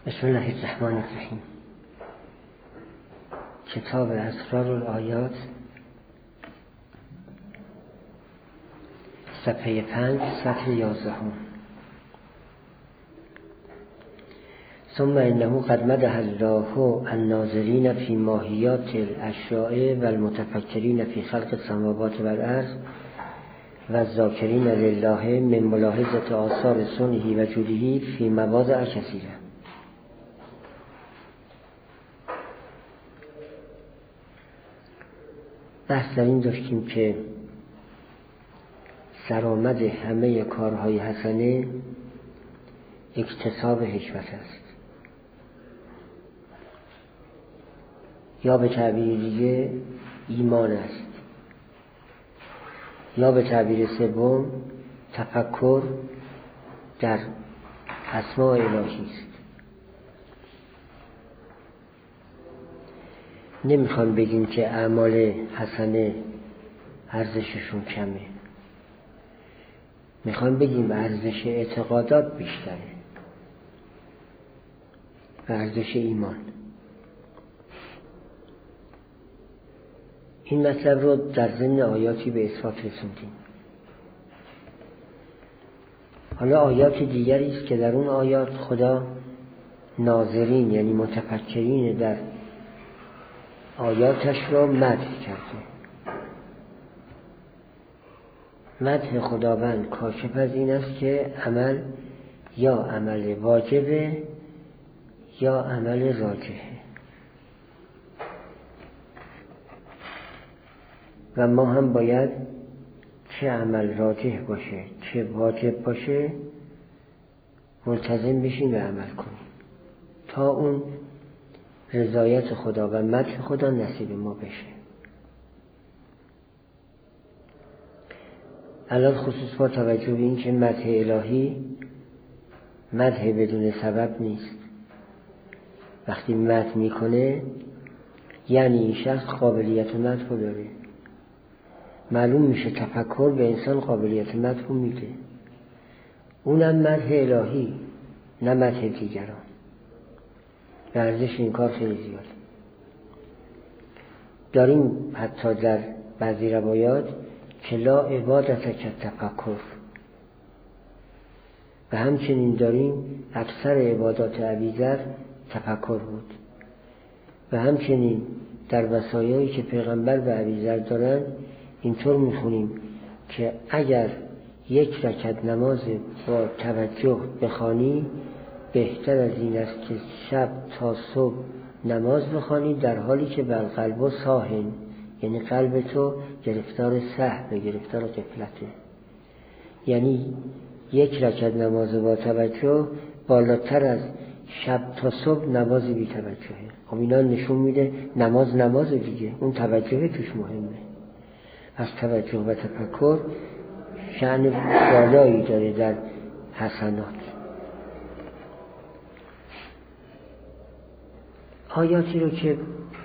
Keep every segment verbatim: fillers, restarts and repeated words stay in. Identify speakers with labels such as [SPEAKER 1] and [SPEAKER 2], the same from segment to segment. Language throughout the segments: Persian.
[SPEAKER 1] بسم الله الرحمن الرحیم. کتاب اسرار الآیات، صفحه پنج، صفحه یازدهم. ثم انه قد مدح الله الناظرین فی ماهیات الاشیاء و المتفکرین فی خلق السماوات و الارض و الذاکرین لله من ملاحظه آثار صنعه و جوده فی مواضع کثیره. بحث در این داشتیم که سرآمد همه کارهای حسنه اکتساب حکمت است، یا به تعبیر دیگه ایمان است، یا به تعبیر سوم تفکر در اسماء الهی است. نمیخوام بگیم که اعمال حسنه ارزششون کمه، میخوام بگیم ارزش اعتقادات بیشتره و ارزش ایمان. این مطلب رو در ضمن آیاتی به اثبات رسوندیم. حالا آیات دیگری است که در اون آیات خدا ناظرین یعنی متفکرین در آیاتش را مدح کرده. مدح خداوند کاشف از این است که عمل یا عمل واجبه یا عمل راجحه، و ما هم باید چه عمل راجح باشه چه واجب باشه ملتزم بشیم و عمل کنیم تا اون رضایت خدا و مدح خدا نصیب ما بشه. الان خصوص با توجه به این که مدح الهی مدح بدون سبب نیست. وقتی مدح میکنه یعنی این شخص قابلیت مدح رو داره. معلوم میشه تفکر به انسان قابلیت مدح رو میده، اونم مدح الهی نه مدح دیگران. و ارزش این کار خیلی زیاد داریم. حتی در بعضی روایات که لا عبادت که تفکر، و همچنین داریم اکثر عبادات ابیذر تفکر بود. و همچنین در وصایایی که پیغمبر به ابیذر دارن اینطور میخونیم که اگر یک رکعت نماز با توجه بخوانی بهتر از این است که شب تا صبح نماز بخوانی در حالی که بر قلب و ساهن، یعنی قلب تو گرفتار سهو، گرفتار غفلته. یعنی یک رکعت نماز با توجه بالاتر از شب تا صبح نماز بی توجهه. خب اینا نشون میده نماز نماز دیگه، اون توجه توش مهمه. از توجه و تفکر شأن بالایی داره در حسنات. آیاتی رو که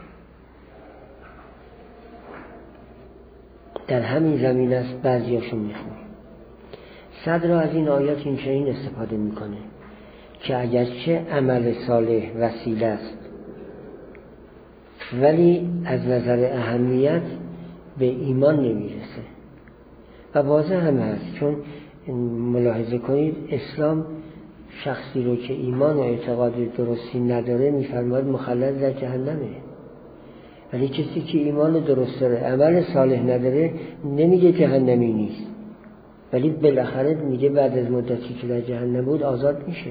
[SPEAKER 1] در همین زمین است بعضیاشون میخونیم. صدر از این آیات این چنین استفاده میکنه که اگرچه عمل صالح وسیله است ولی از نظر اهمیت به ایمان نمیرسه. و واضح هم هست، چون ملاحظه کنید اسلام شخصی رو که ایمان و اعتقاد درستی نداره میفرماید مخلد در جهنمه، ولی کسی که ایمان درست داره عمل صالح نداره نمیگه جهنمی نیست، ولی بالاخره میگه بعد از مدتی که در جهنم بود آزاد میشه.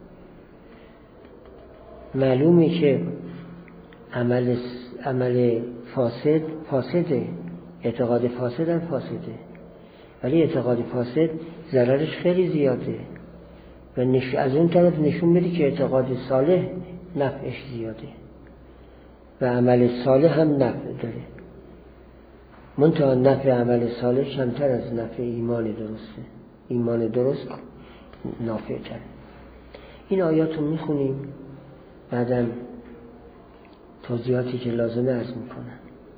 [SPEAKER 1] معلومه که عمل عمل فاسد فاسده، اعتقاد فاسد هم فاسده، ولی اعتقاد فاسد ضررش خیلی زیاده. و نش... از اون طرف نشون میده که اعتقاد صالح نفعش زیاده و عمل صالح هم نفع داره. منتها نفع عمل صالح کمتر از نفع ایمان درسته. ایمان درست نافع تره. این آیات رو میخونیم، بعدم توضیحاتی که لازمه عرض میکنم.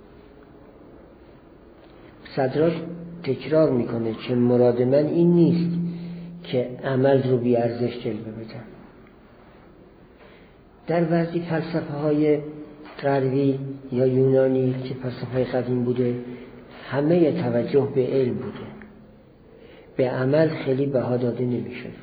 [SPEAKER 1] صدرات تکرار میکنه که مراد من این نیست که عمل رو بی ارزش جلوه بدم، در بعضی فلسفه های غربی یا یونانی که فلسفه قدیم بوده همه توجه به علم بوده، به عمل خیلی بها داده نمی شده.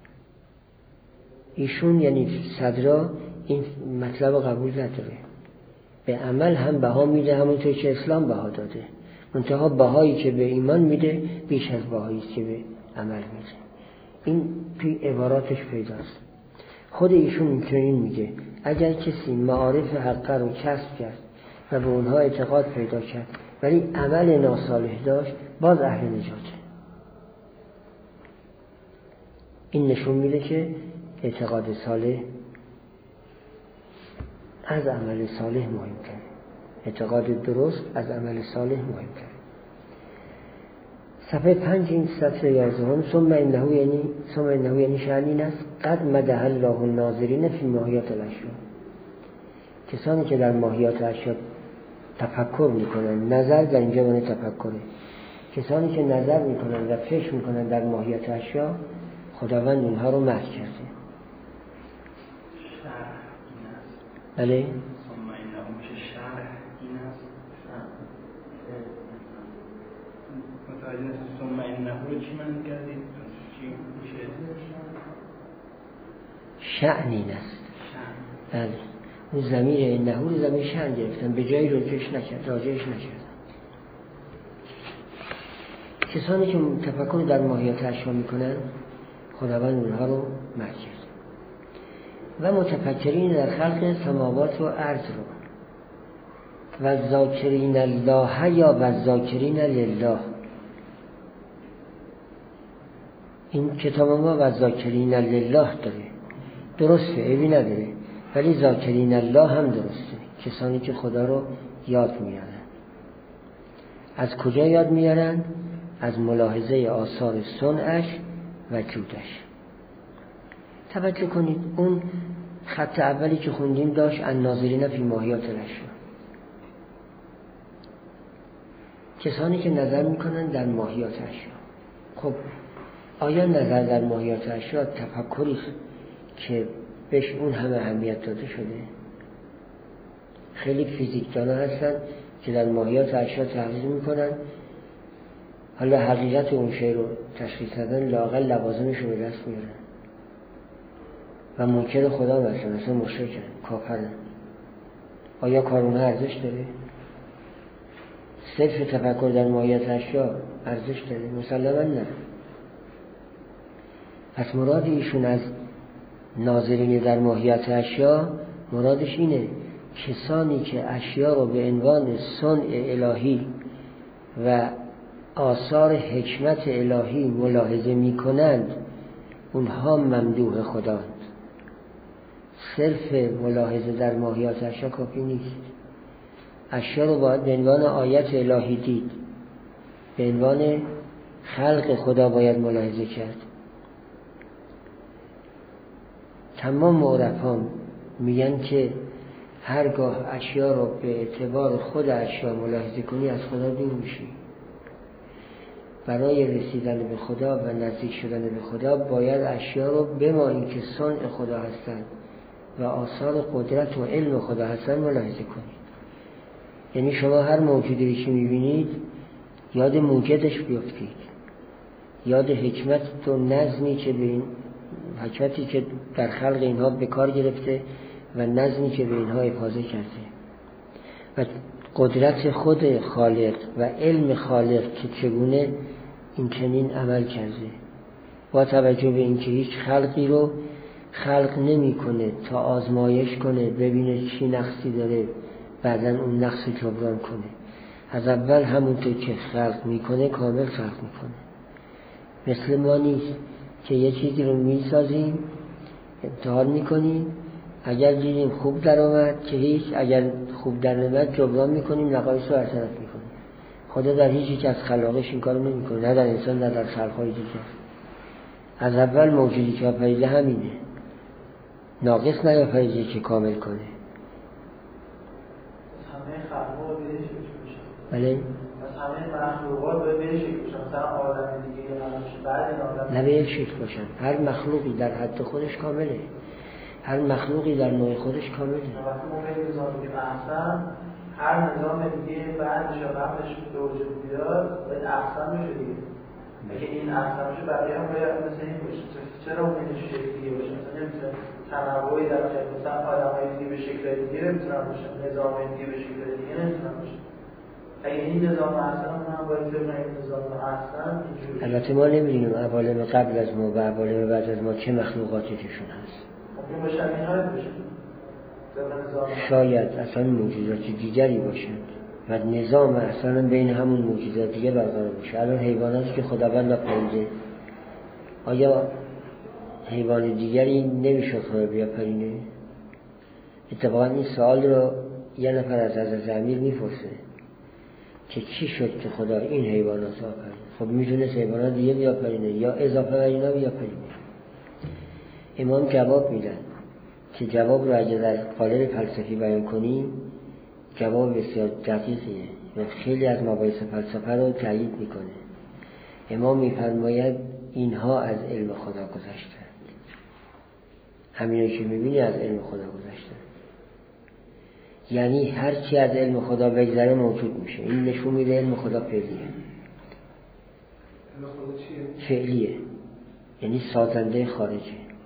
[SPEAKER 1] ایشون یعنی صدرا این مطلب قبول نداره، به عمل هم بها میده همونطور که اسلام بها داده، منتها بهایی که به ایمان میده بیش از بهایی که به عمل میده. این توی عباراتش پیداست. خود ایشون اینطوری میگه اگر کسی معارف حقه رو کسب کرد و به اونها اعتقاد پیدا کرد ولی عمل ناصالح داشت باز اهل نجاته. این نشون میده که اعتقاد صالح از عمل صالح مهمتره، اعتقاد درست از عمل صالح مهمتره. صفحه پنج این سطر یازدهم ثم انه یعنی ثم انه یعنی شأن این است قد مدح الله الناظرین فی ماهیات الاشیاء، کسانی که در ماهیات اشیاء تفکر میکنن، نظر در اینجا معنی تفکره، کسانی که نظر میکنن و فکر میکنن در ماهیات اشیاء خداوند اونها رو مدح کرده. بله
[SPEAKER 2] ثم انه رو چی من کردید؟ چی میشه؟
[SPEAKER 1] شأن این است. بله اون ضمیر انه رو ضمیر شأن گرفتن، به جای راجعش نکرد راجعش نکردن. کسانی که تفکر در ماهیات اشیاء میکنن خداوند اونها رو مدح کرده. و متفکرین در خلق سماوات و ارض رو و ذاکرین الله یا و ذاکرین لله. این کتاب ما و ذاکرین لله داره، درسته عیبی نداره، ولی ذاکرین الله هم درسته، کسانی که خدا رو یاد میارن. از کجا یاد میارن؟ از ملاحظه آثار صنعش و جودش. توجه کنید اون خط اولی که خوندیم داشت الناظرین فی ماهیات الاشیاء، کسانی که نظر میکنن در ماهیات اشیاء. خب آیا نظر در ماهیات اشیاء تفکری که بهش اون همه اهمیت داده شده؟ خیلی فیزیکدانا هستن که در ماهیات اشیاء تحقیق میکنن، حالا حقیقت اون شی رو تشخیص ندن لااقل لوازمش رو به دست میارن و منکر خدا مثلا مثلا مشرکن، کافرن. آیا کار اونها ارزش داره؟ صرف تفکر در ماهیات اشیاء ارزش داره؟ مسلماً نه. پس مراد ایشون از ناظرین در ماهیات اشیاء مرادش اینه کسانی که اشیاء رو به عنوان صنع الهی و آثار حکمت الهی ملاحظه می کنند اونها ممدوح خداند. صرف ملاحظه در ماهیات اشیاء کافی نیست. اشیاء رو باید به عنوان آیت الهی دید، به عنوان خلق خدا باید ملاحظه کرد. تمام معرفان میگن که هرگاه اشیاء رو به اعتبار خود اشیاء ملاحظه کنی از خدا دور میشی. برای رسیدن به خدا و نزدیک شدن به خدا باید اشیاء رو بما اینکه صنع خدا هستند و آثار قدرت و علم خدا هستند ملاحظه کنید. یعنی شما هر موجودی که میبینید یاد موجدش بیفتید، یاد حکمت و نظمی که به این حکمتی که در خلق اینها به کار گرفته و نظمی که به اینها افاضه کرده و قدرت خود خالق و علم خالق که چگونه این چنین عمل کرده، با توجه به اینکه هیچ خلقی رو خلق نمی کنه تا آزمایش کنه ببینه چی نقصی داره بعداً اون نقص جبران کنه. از اول همونطور که خلق میکنه کامل خلق میکنه. مثل ما نیست که یه چیزی رو میسازیم امتحان میکنیم، اگر دیدیم خوب در آمد که هیچ، اگر خوب در نمید جبران میکنیم، نقایص رو برطرف میکنیم. خدا در هیچ یک از خلاقش این کارو نمیکنه، نه در انسان نه در خلقهای دیگه. از اول موجودی که آفریده همینه، ناقص نیافریده که کامل کنه.
[SPEAKER 3] همه خلقها به یک شکل باشن.
[SPEAKER 1] بله؟
[SPEAKER 3] پس همه مخلوقات به یک شکل باشن، مثلا آدم دیگه یا بعد این آدم
[SPEAKER 1] نه به یک شکل باشن. هر مخلوقی در حد خودش کامله. هر مخلوقی در نوع خودش کامله.
[SPEAKER 3] وقتی ما به نظام میگیم احسن، هر نظام دیگه بعدش یا قبلش به وجود بیاد باید احسن بشه دیگه. اگه این احسن بشه بقیه هم باید مثل این باشه. چرا اون اینش شکلیه باشه؟ مثلا نمیتونه تنوعی در خیلی مثلا آدمای دیگه به شکل دیگه نمیتونن باشه، نظام دیگه به شکل دیگه نمیتونن باشه. اگه این نظام احسن هم باید ببینیم این نظام احسن اینجوری.
[SPEAKER 1] البته ما نمی‌دونیم عوالم قبل از ما و عوالم بعد از ما چه مخلوقاتی توشون هست.
[SPEAKER 3] این باشه این حالت بشه.
[SPEAKER 1] شاید اصلا موجودات دیگری باشند و نظام اصلا بین همون موجودات دیگه برقرار بشه. الان حیواناتی که خداوند آفریده، آیا حیوان دیگری نمیشه خدا بیافرینه؟ اتفاقا این سوال رو یه نفر از حضرت امیر میپرسه که چی شد که خدا این حیوانات آفرید؟ خب میتونست حیوانات دیگه بیافرینه یا اضافه بر اینا بیافرینه. امام جواب میدن که جواب رو اگه در قالب فلسفی بیان کنیم جواب بسیار دقیقیه و خیلی از مباحث فلسفه رو تایید میکنه. امام میفرماید اینها از علم خدا گذشتند. همینو که میبینی از علم خدا گذشتند. یعنی هر چی از علم خدا بگذره موجود میشه. این نشون میده علم خدا فعلیه.
[SPEAKER 3] علم خدا چیه؟
[SPEAKER 1] فعلیه، یعنی سازنده خارجه.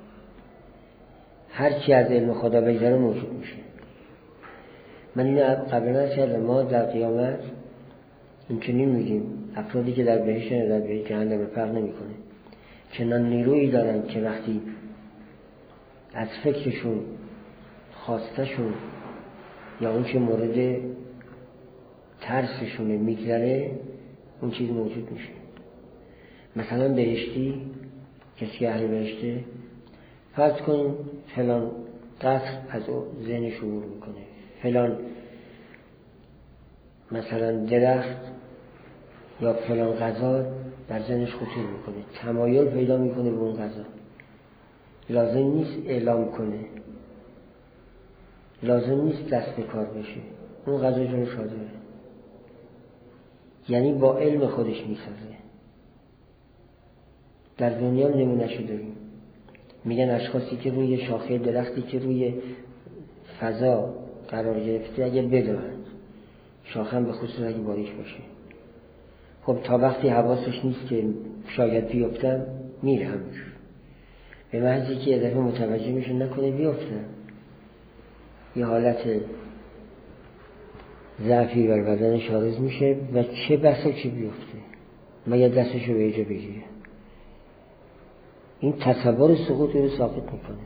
[SPEAKER 1] هر چی از علم خدا بگذره موجود میشه. من اینو قبلا از کردم، ما در قیامت این چنین میگیم افرادی که در بهشت و در بهشت جهنم فرق نمیکنه، چنان نیرویی دارن که وقتی از فکرشون خواستشون یا اون که مورد ترسشونه میگذره اون چیز موجود میشه. مثلا بهشتی، کسی که اهل بهشته، فرض کن فلان قصر از ذهنش عبور میکنه، فلان مثلا درخت یا فلان غذا در ذهنش خطور میکنه، تمایل پیدا میکنه به اون غذا. لازم نیست اعلام کنه، لازم نیست دست به کار بشه، اون غذا جونش حاضره. یعنی با علم خودش میسازه. در دنیا نمونه‌شو داریم، میگن اشخاصی که روی شاخه درختی که روی فضا قرار گرفته اگر بدوند، شاخه هم به خصوص اگه باریک باشه، خب تا وقتی حواسش نیست که شاید بیفتم میره همونجور، به محضی که یه دفعه متوجه میشه نکنه بیفتم، یه حالت ضعفی بر بدن شارز میشه و چه بسا چه بیفته مگر دستشو به ایجا بگیره. این تصور سقوط رو ثابت میکنه.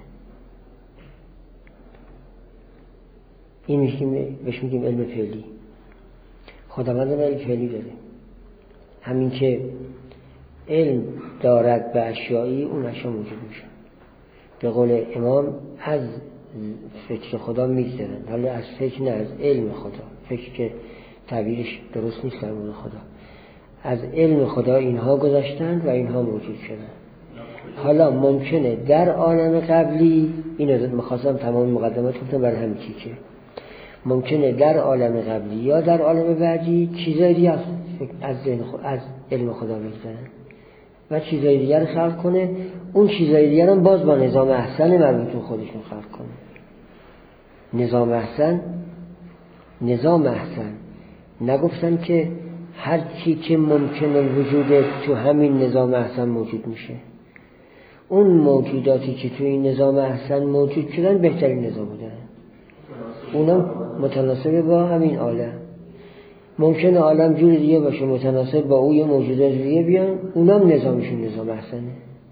[SPEAKER 1] این میگیم بهش میگیم علم فعلی. خداوند علم فعلی داره. همین که علم دارد به اشیایی اون اشیا موجود میشن. به قول امام از فکر خدا میگذرن، حالا از فکر نه، از علم خدا. فکر که تعبیرش درست نیست در مورد خدا. از علم خدا اینها گذشتند و اینها موجود شدند. حالا ممکنه در عالم قبلی، اینو می‌خواستم تمام مقدمات گفتم برای همین چی که ممکنه در عالم قبلی یا در عالم بعدی چیزای دیگه از از علم خدا بگذرن و چیزای دیگه رو خلق کنه، اون چیزای دیگه رو باز با نظام احسن مربوط به خودشون خلق کنه. نظام احسن نظام احسن نگفتن که هر چی که ممکنه وجود تو همین نظام احسن موجود میشه. اون موجوداتی که تو این نظام احسن موجود شدن بهترین نظام بودن، اونا متناسب با همین عالم. ممکنه عالم جور دیگه باشه متناسب با اون موجودات دیگه بیان، اونا هم نظامشون نظام احسنه،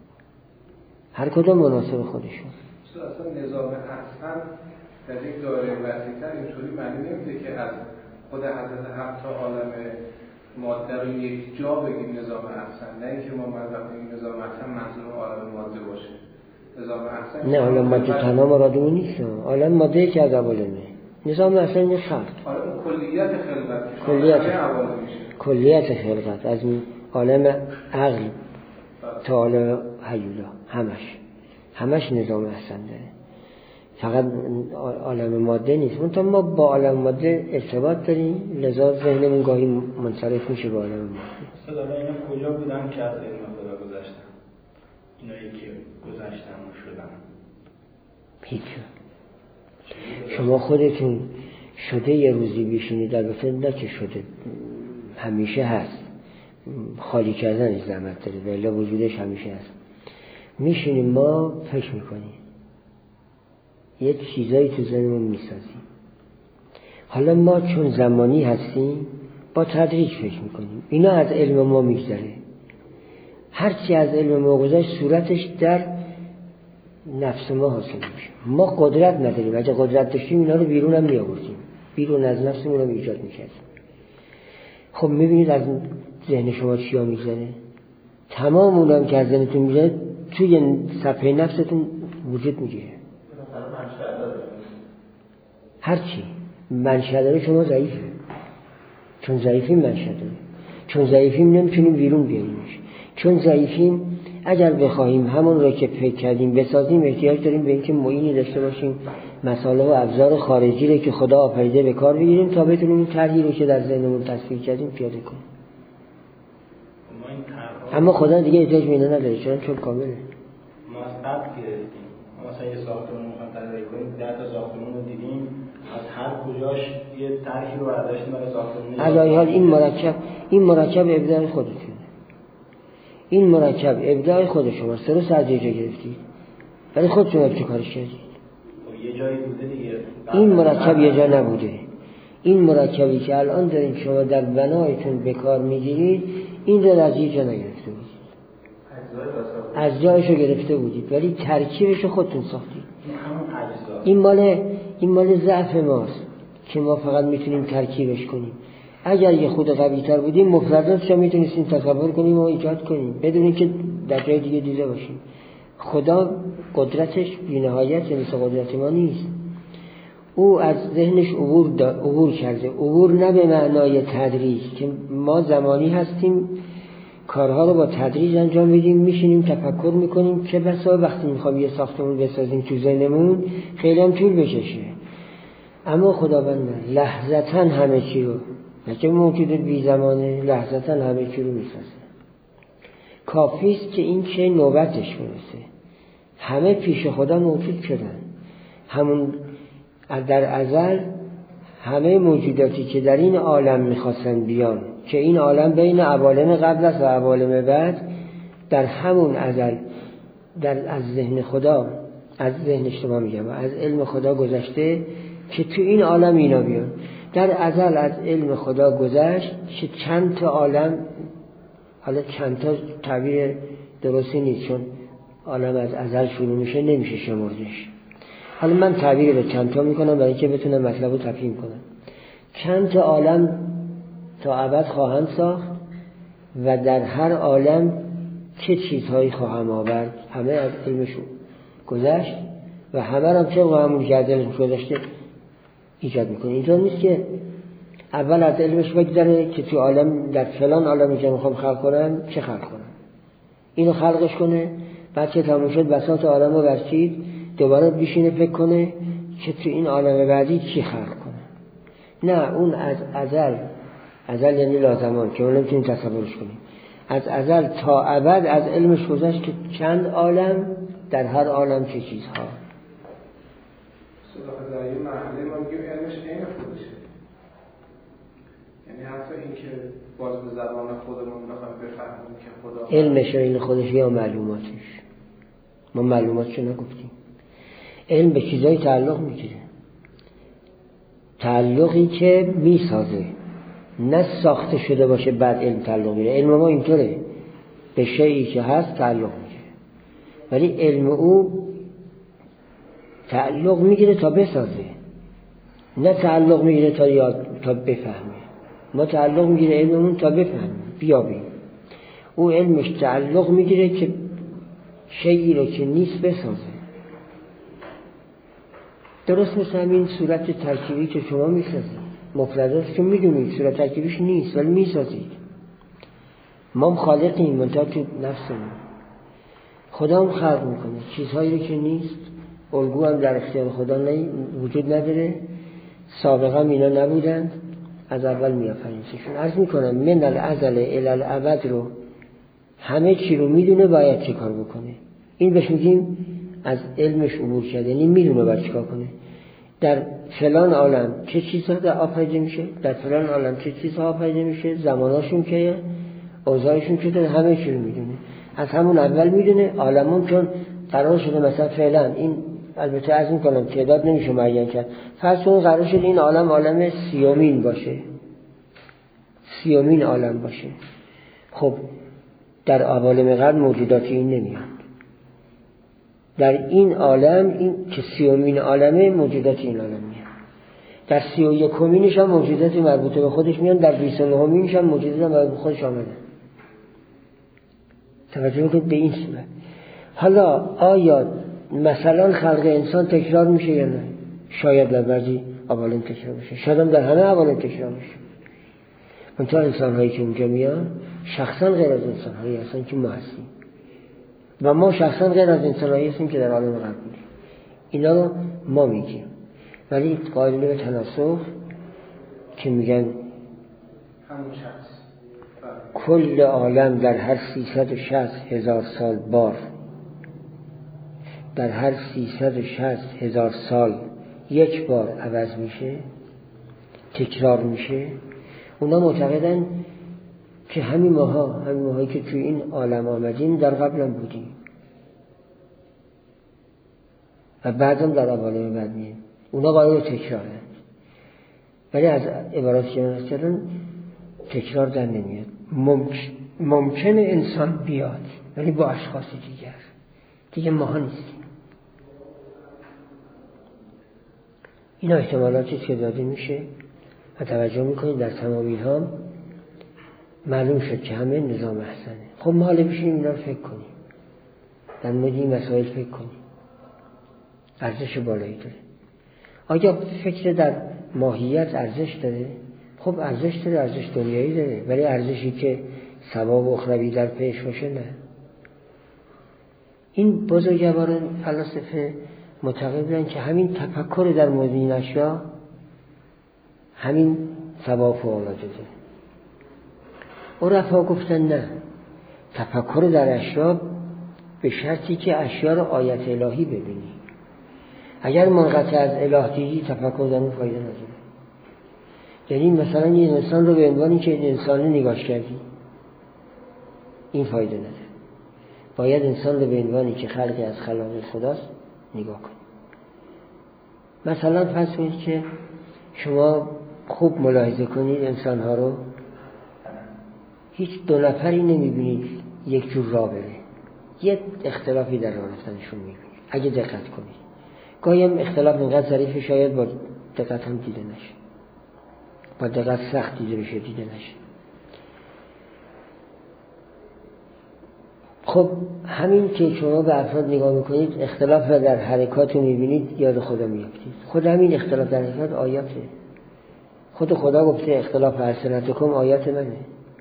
[SPEAKER 1] هر کدوم مناسب خودشون.
[SPEAKER 4] اصلا نظام احسن در یک دایره وسیع‌تر اینطوری معنی نمیده که از خود حضرت حق تا عالم ماده رو یک جا بگیم نظام احسن، نه اینکه ما وقتی این نظام احسن منظور عالم ماده باشه. نظام احسن
[SPEAKER 1] نه، عالم ماده تنها مرادمون نیست، عالم ماده که از عوالمه. نظام احسن یه خلق،
[SPEAKER 4] عالم کلیت خلقت،
[SPEAKER 1] کلیت
[SPEAKER 4] میشه.
[SPEAKER 1] کلیت خلقت از عالم عقل تا عالم حیولا، همش همش نظام احسن داره. فقط عالم ماده نیست. منتها ما با عالم ماده ارتباط داریم، لذا ذهنمون گاهی منصرف میشه به عالم ماده.
[SPEAKER 2] صدا اینا کجا بودن که از علم خدا گذشتن؟ اینا یکی گذشتن و شدن
[SPEAKER 1] هیچ. شما خودتون شده یه روزی بشینید، البته نه که شده، همیشه هست، خالی کردنش زحمت داره ولی وجودش همیشه هست. میشینیم ما فکر میکنیم، یه چیزایی تو ذهنمون میسازیم. حالا ما چون زمانی هستیم با تدریج فکر میکنیم، اینا از علم ما میگذره. هرچی از علم ما گذشت صورتش در نفس ما حاصل میشه. ما قدرت نداریم، اگه قدرت داشتیم اینا رو بیرون هم میآوردیم، بیرون از نفسمون هم ایجاد میکردیم. خب میبینید از ذهن شما چیا میگذره؟ تمام اونم که از ذهنتون میگذره توی صفحه نفستون وجود میگیره. هرچی منشأ داره شما ضعیفه، چون ضعیفیم منشأ داره، چون ضعیفیم نمیتونیم بیرون بیاریمش، چون ضعیفیم اگر بخواهیم همون را که فکر کردیم بسازیم احتیاج داریم به اینکه معینی داشته باشیم، مسائل و ابزار خارجی رو که خدا آفریده به کار بگیریم تا بتونیم این طرحی رو که در ذهنمون تصویر کردیم پیاده کنیم. اما خدا دیگه احتیاج به اینا نداره، چون چون کامله.
[SPEAKER 2] ما از قبل گرفتیم، ما مثلا یه ساختمون می‌خوایم طراحی کنیم، ده تا ساختمون رو دیدیم، از هر کجاش یه طرحی رو برداشتیم برای ساختمون.
[SPEAKER 1] از این حال این مرکب این مرکب ابداع خودتونه. این مرکب ابداع خود شماست. درست از یه جا گرفتید ولی خود شما چه کارش کردید؟
[SPEAKER 2] خب یه جایی بوده دیگه.
[SPEAKER 1] این مرکب یه جا نبوده. این مرکبی که الان دارین شما در بنایتون به کار میگیرید این رو از یه جا نگرفته بودید، از جایشو گرفته بودید ولی ترکیبشو خودتون ساختید. این مال این مال ضعف ماست که ما فقط میتونیم ترکیبش کنیم. اگر یه خود قوی تر بودیم مفرداتش هم میتونستیم تصور کنیم و ایجاد کنیم بدون اینکه در جای دیگه دیده باشیم. خدا قدرتش بی‌نهایت مثل قدرت ما نیست. او از ذهنش عبور, عبور کرده، عبور نه به معنای تدریج که ما زمانی هستیم کارها رو با تدریج انجام بدیم، میشینیم تفکر میکنیم که بسا وقتی میخوام یه ساختمون بسازیم تو ذهنمون خیلی هم طول بکشه. اما خداوند لحظتاً همه چی رو، نه موجود بی زمانه، لحظتاً همه چی رو میسازه. کافیست که این چه نوبتش برسه. همه پیش خدا موجود شدن. همون در ازل همه موجوداتی که در این عالم میخواستن بیان که این عالم بین عوالم قبل است و عوالم بعد، در همون ازل در از ذهن خدا، از ذهن اشتباه میگم، از علم خدا گذشته که تو این عالم اینا بیان. در ازل از علم خدا گذشت که چند تا عالم، حالا چند تا تعبیر درستی نیست چون عالم از ازل شروع میشه نمیشه شمردش، حالا من تعبیر به چند تا میکنم برای اینکه بتونم مطلب رو تفهیم کنم. چند تا عالم تا ابد خواهند ساخت و در هر عالم چه چیزهایی خواهم آورد، همه از علمشون گذشت و همه هم چه همون که از علمش گذشته ایجاد میکنه. اینجا نیست که اول از علمش بگذره که تو عالم در فلان عالمی که میخوام خلق کنم چه خلق کنم، اینو خلقش کنه، بعد که تموم شد بساط عالم رو برچید دوباره بشینه فکر کنه که تو این عالم بعدی چی خلق کنه. نه، اون از ازل، ازل یعنی لازمان که اون نمیتونیم تصورش کنیم، از ازل تا ابد از علمش گذشت که چند عالم در هر عالم چه چیزها.
[SPEAKER 4] صدق در این مرحله ما میگیم علمش عین خودشه، یعنی حتی این که باز به زبان خودمون بخوایم بفهمیم که خدا
[SPEAKER 1] علمش عین خودش یا معلوماتش. ما معلوماتشو نگفتیم. علم به چیزایی تعلق میگیره، تعلقی که میسازه، نه ساخته شده باشه بعد علم تعلق میگیره. علم ما اینطوره، به شیئی که هست تعلق میگیره، ولی علم او تعلق میگیره تا بسازه، نه تعلق میگیره تا یاد تا بفهمه. ما تعلق میگیره علممون تا بفهمیم بیابیم، او علمش تعلق میگیره که شیئی رو که نیست بسازه. درست مثل همین صورت ترکیبی که شما میسازید، مفردات که میدونید صورت ترکیبیش نیست ولی میسازید. ما هم خالقیم، منتها تو نفسمون. خدا هم خلق میکنه چیزهایی رو که نیست، الگو هم در اختیار خدا نه وجود نداره، سابقا اینا نبودند، از اول میآفرینششون. عرض میکنم من الازل الی الابد رو همه چی رو میدونه، باید چه کار بکنه. این بهش میگیم از علمش عبور کرده، یعنی میدونه باید چیکار کنه. در فلان عالم چه چیزها در آفریده میشه، در فلان عالم چه چیزها آفریده میشه، زماناشون که اوضاعشون چطوره، همه چی رو میدونه. از همون اول میدونه. عالمون چون قرار شده مثلا فعلا این، البته عرض میکنم تعداد نمیشه معین کرد، فرض کنید قرار شده این عالم عالم سیومین باشه، سیومین عالم باشه. خب در عوالم قبل موجوداتی این نمیاد. در این عالم، این که سیومین عالمه، موجودات این عالم میاد. در سی و یکمینش هم موجودات مربوطه به خودش میان، در بیست و نهمینش هم موجودات مربوطه به خودش آمده. توجه میکنید به این صورت. حالا آیا مثلا خلق انسان تکرار میشه یا نه؟ شاید در بعضی عوالم تکرار میشه، شاید هم در همه عوالم تکرار میشه. منتها انسان هایی که اونجا میان شخصا غیر از انسان هایی هستن که ما هستیم و ما شخصا غیر از انسان هایی هستیم که در عالم قبل بودیم. اینا رو ما میگیم، ولی قائلین به تناسخ که میگن
[SPEAKER 4] همون شخص
[SPEAKER 1] کل عالم در هر سیصد و شصت هزار سال بار، در هر سیصد و شصت هزار سال یک بار عوض میشه، تکرار میشه. اونا معتقدن که همین ماها، همین ماهایی که توی این عالم آمدیم در قبلم بودیم و بعدم در عوالم بعد مییم. اونا قائل تکرارن، ولی از عبارات که من کردن تکرار در نمیاد. ممکن ممکنه انسان بیاد ولی با اشخاص دیگر، دیگه ماها نیستیم. این احتمالاتی که داده میشه و توجه میکنید در تمام اینها معلوم شد که همه نظام احسنه. خب ما حالا بشیم اینا رو فکر کنیم، در مورد این مسائل فکر کنیم. ارزش بالایی داره. آیا فکر در ماهیت ارزش داره؟ خب ارزش داره، ارزش دنیایی داره، ولی ارزشی که ثواب اخروی در پیش باشه نه. این بزرگواران فلاسفه معتقد بودن که همین تفکر در مورد این اشیا همین ثواب فوق‌العاده داره. عرفا گفتن نه، تفکر در اشیا به شرطی که اشیا رو آیت الهی ببینی. اگر منقطع از اله دیدی تفکر در اون فایده نداره. یعنی مثلا یه انسان رو به عنوانی که انسان نگاش کردی، این فایده نداره. باید انسان رو به عنوانی که خلقی از خلاق خداست نگاه کنی. مثلا فرض کنید که شما خوب ملاحظه کنید انسان‌ها رو، هیچ دو نفری نمی‌بینید یک جور راه بره، یه اختلافی در راه رفتنشون می‌بینید. اگه دقت کنید گاهی هم اختلاف اینقدر ظریفه شاید با دقت هم دیده نشه، با دقت سخت دیده بشه دیده نشه. خب همین که شما به افراد نگاه میکنید اختلاف در حرکات رو میبینید، یاد خدا میافتید. خود همین اختلاف در حرکات آیاته. خود خدا گفته اختلاف السنتکم آیات منه.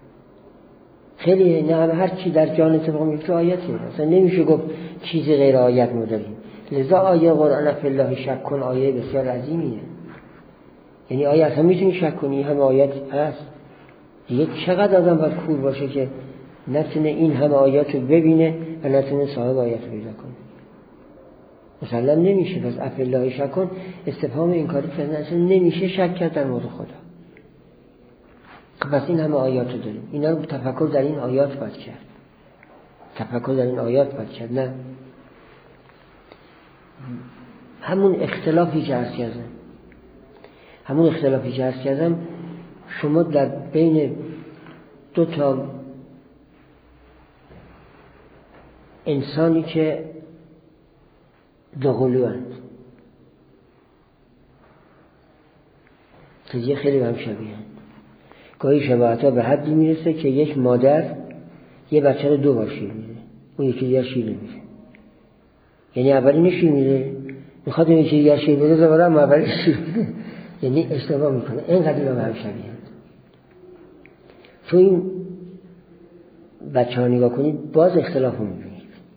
[SPEAKER 1] خیلی نه هر چی در جان اتفاق میفته آیاته، اصلا نمیشه گفت چیزی غیر آیت ما داریم. لذا آیه قرآن فی الله شک کن آیه بسیار عظیمیه. یعنی آیه اصلا میتونی شک کنی، همه آیت هست. دیگه چقدر آدم باید کور باشه که نتونه این همه آیات رو ببینه و نتونه صاحب آیات رو پیدا کنه. مسلم نمیشه. پس افی الله شک کن استفهام انکاری کردن، اصلا نمیشه شک کرد در مورد خدا. پس این همه آیات رو داریم، اینا رو تفکر در این آیات باید کرد. تفکر در این آیات باید کرد. نه همون اختلافی که عرض کردم همون اختلافی که عرض کردم شما در بین دو تا انسانی که دو قلوئند که یه خیلی هم شبیه هست، گاهی شباهت ها به حدی میرسه که یک مادر یه بچه رو دو بار شیر میده، اون یکی دیگر شیر نمیده. یعنی اولی شیر میده، میخواد اون یکی دیگر شیر بده، دوباره هم اولی شیر میده. یعنی اشتباه میکنه. اینقدر هم هم شبیه هست. تو این بچه ها نگاه کنید باز اختلاف رو میبینید.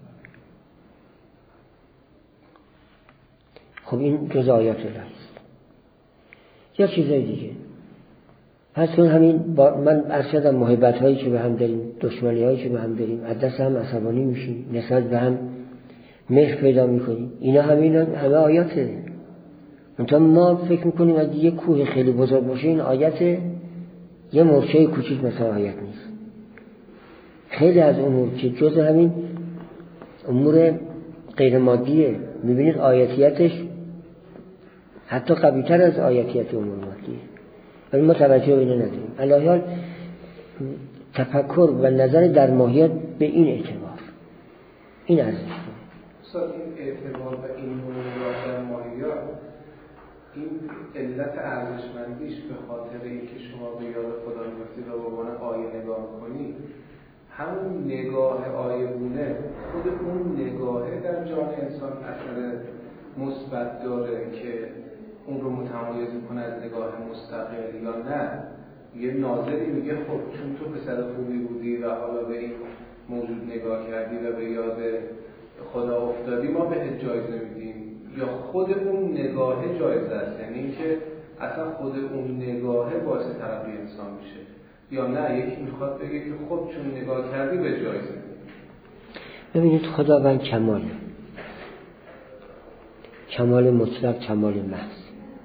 [SPEAKER 1] خب این جز آیات الله است. یا چیزای دیگه. پس کن همین با من ارشدم محبت هایی که به هم داریم، دشمنی هایی که به هم داریم، از دست هم عصبانی میشیم، نسبت به هم مهر پیدا میکنیم. اینا همه همه آیاته. منتها ما فکر میکنیم اگه یه کوه خیلی بزرگ باشه این آیت، یه مورچه کوچیک مثلا آیت نیست. خیلی از امور که جز همین امور غیر مادیه، میبینید آیتیتش حتی قوی‌تر از آیتیت امور مادیه، ولی ما توجه به اینا نداریم. علاوه حال تفکر و نظر در ماهیت به این اعتبار، این ارزش داره.
[SPEAKER 4] استاد این اعتبار و این امور در ماهیت، این علت ارزشمندیش به خاطر اینکه شما به یاد خدا میفتید و به عنوان آیه نگاه کنید، همون نگاه آیه بونه خود اون نگاهه در جان انسان اثر مثبت داره که اون رو متمایز میکنه از نگاه مستقل، یا نه یه ناظری میگه خب چون تو پسر خوبی بودی و حالا به این موجود نگاه کردی و به یاد خدا افتادی ما بهت جایزه میدیم، یا خود اون نگاهه جایزه است، یعنی اینکه اصلا خود اون نگاهه باعث ترقی انسان میشه، یا نه یکی میخواد بگه که خب چون نگاه کردی به جایزه.
[SPEAKER 1] ببینید خداوند کماله، کمال مطلق، کمال محض.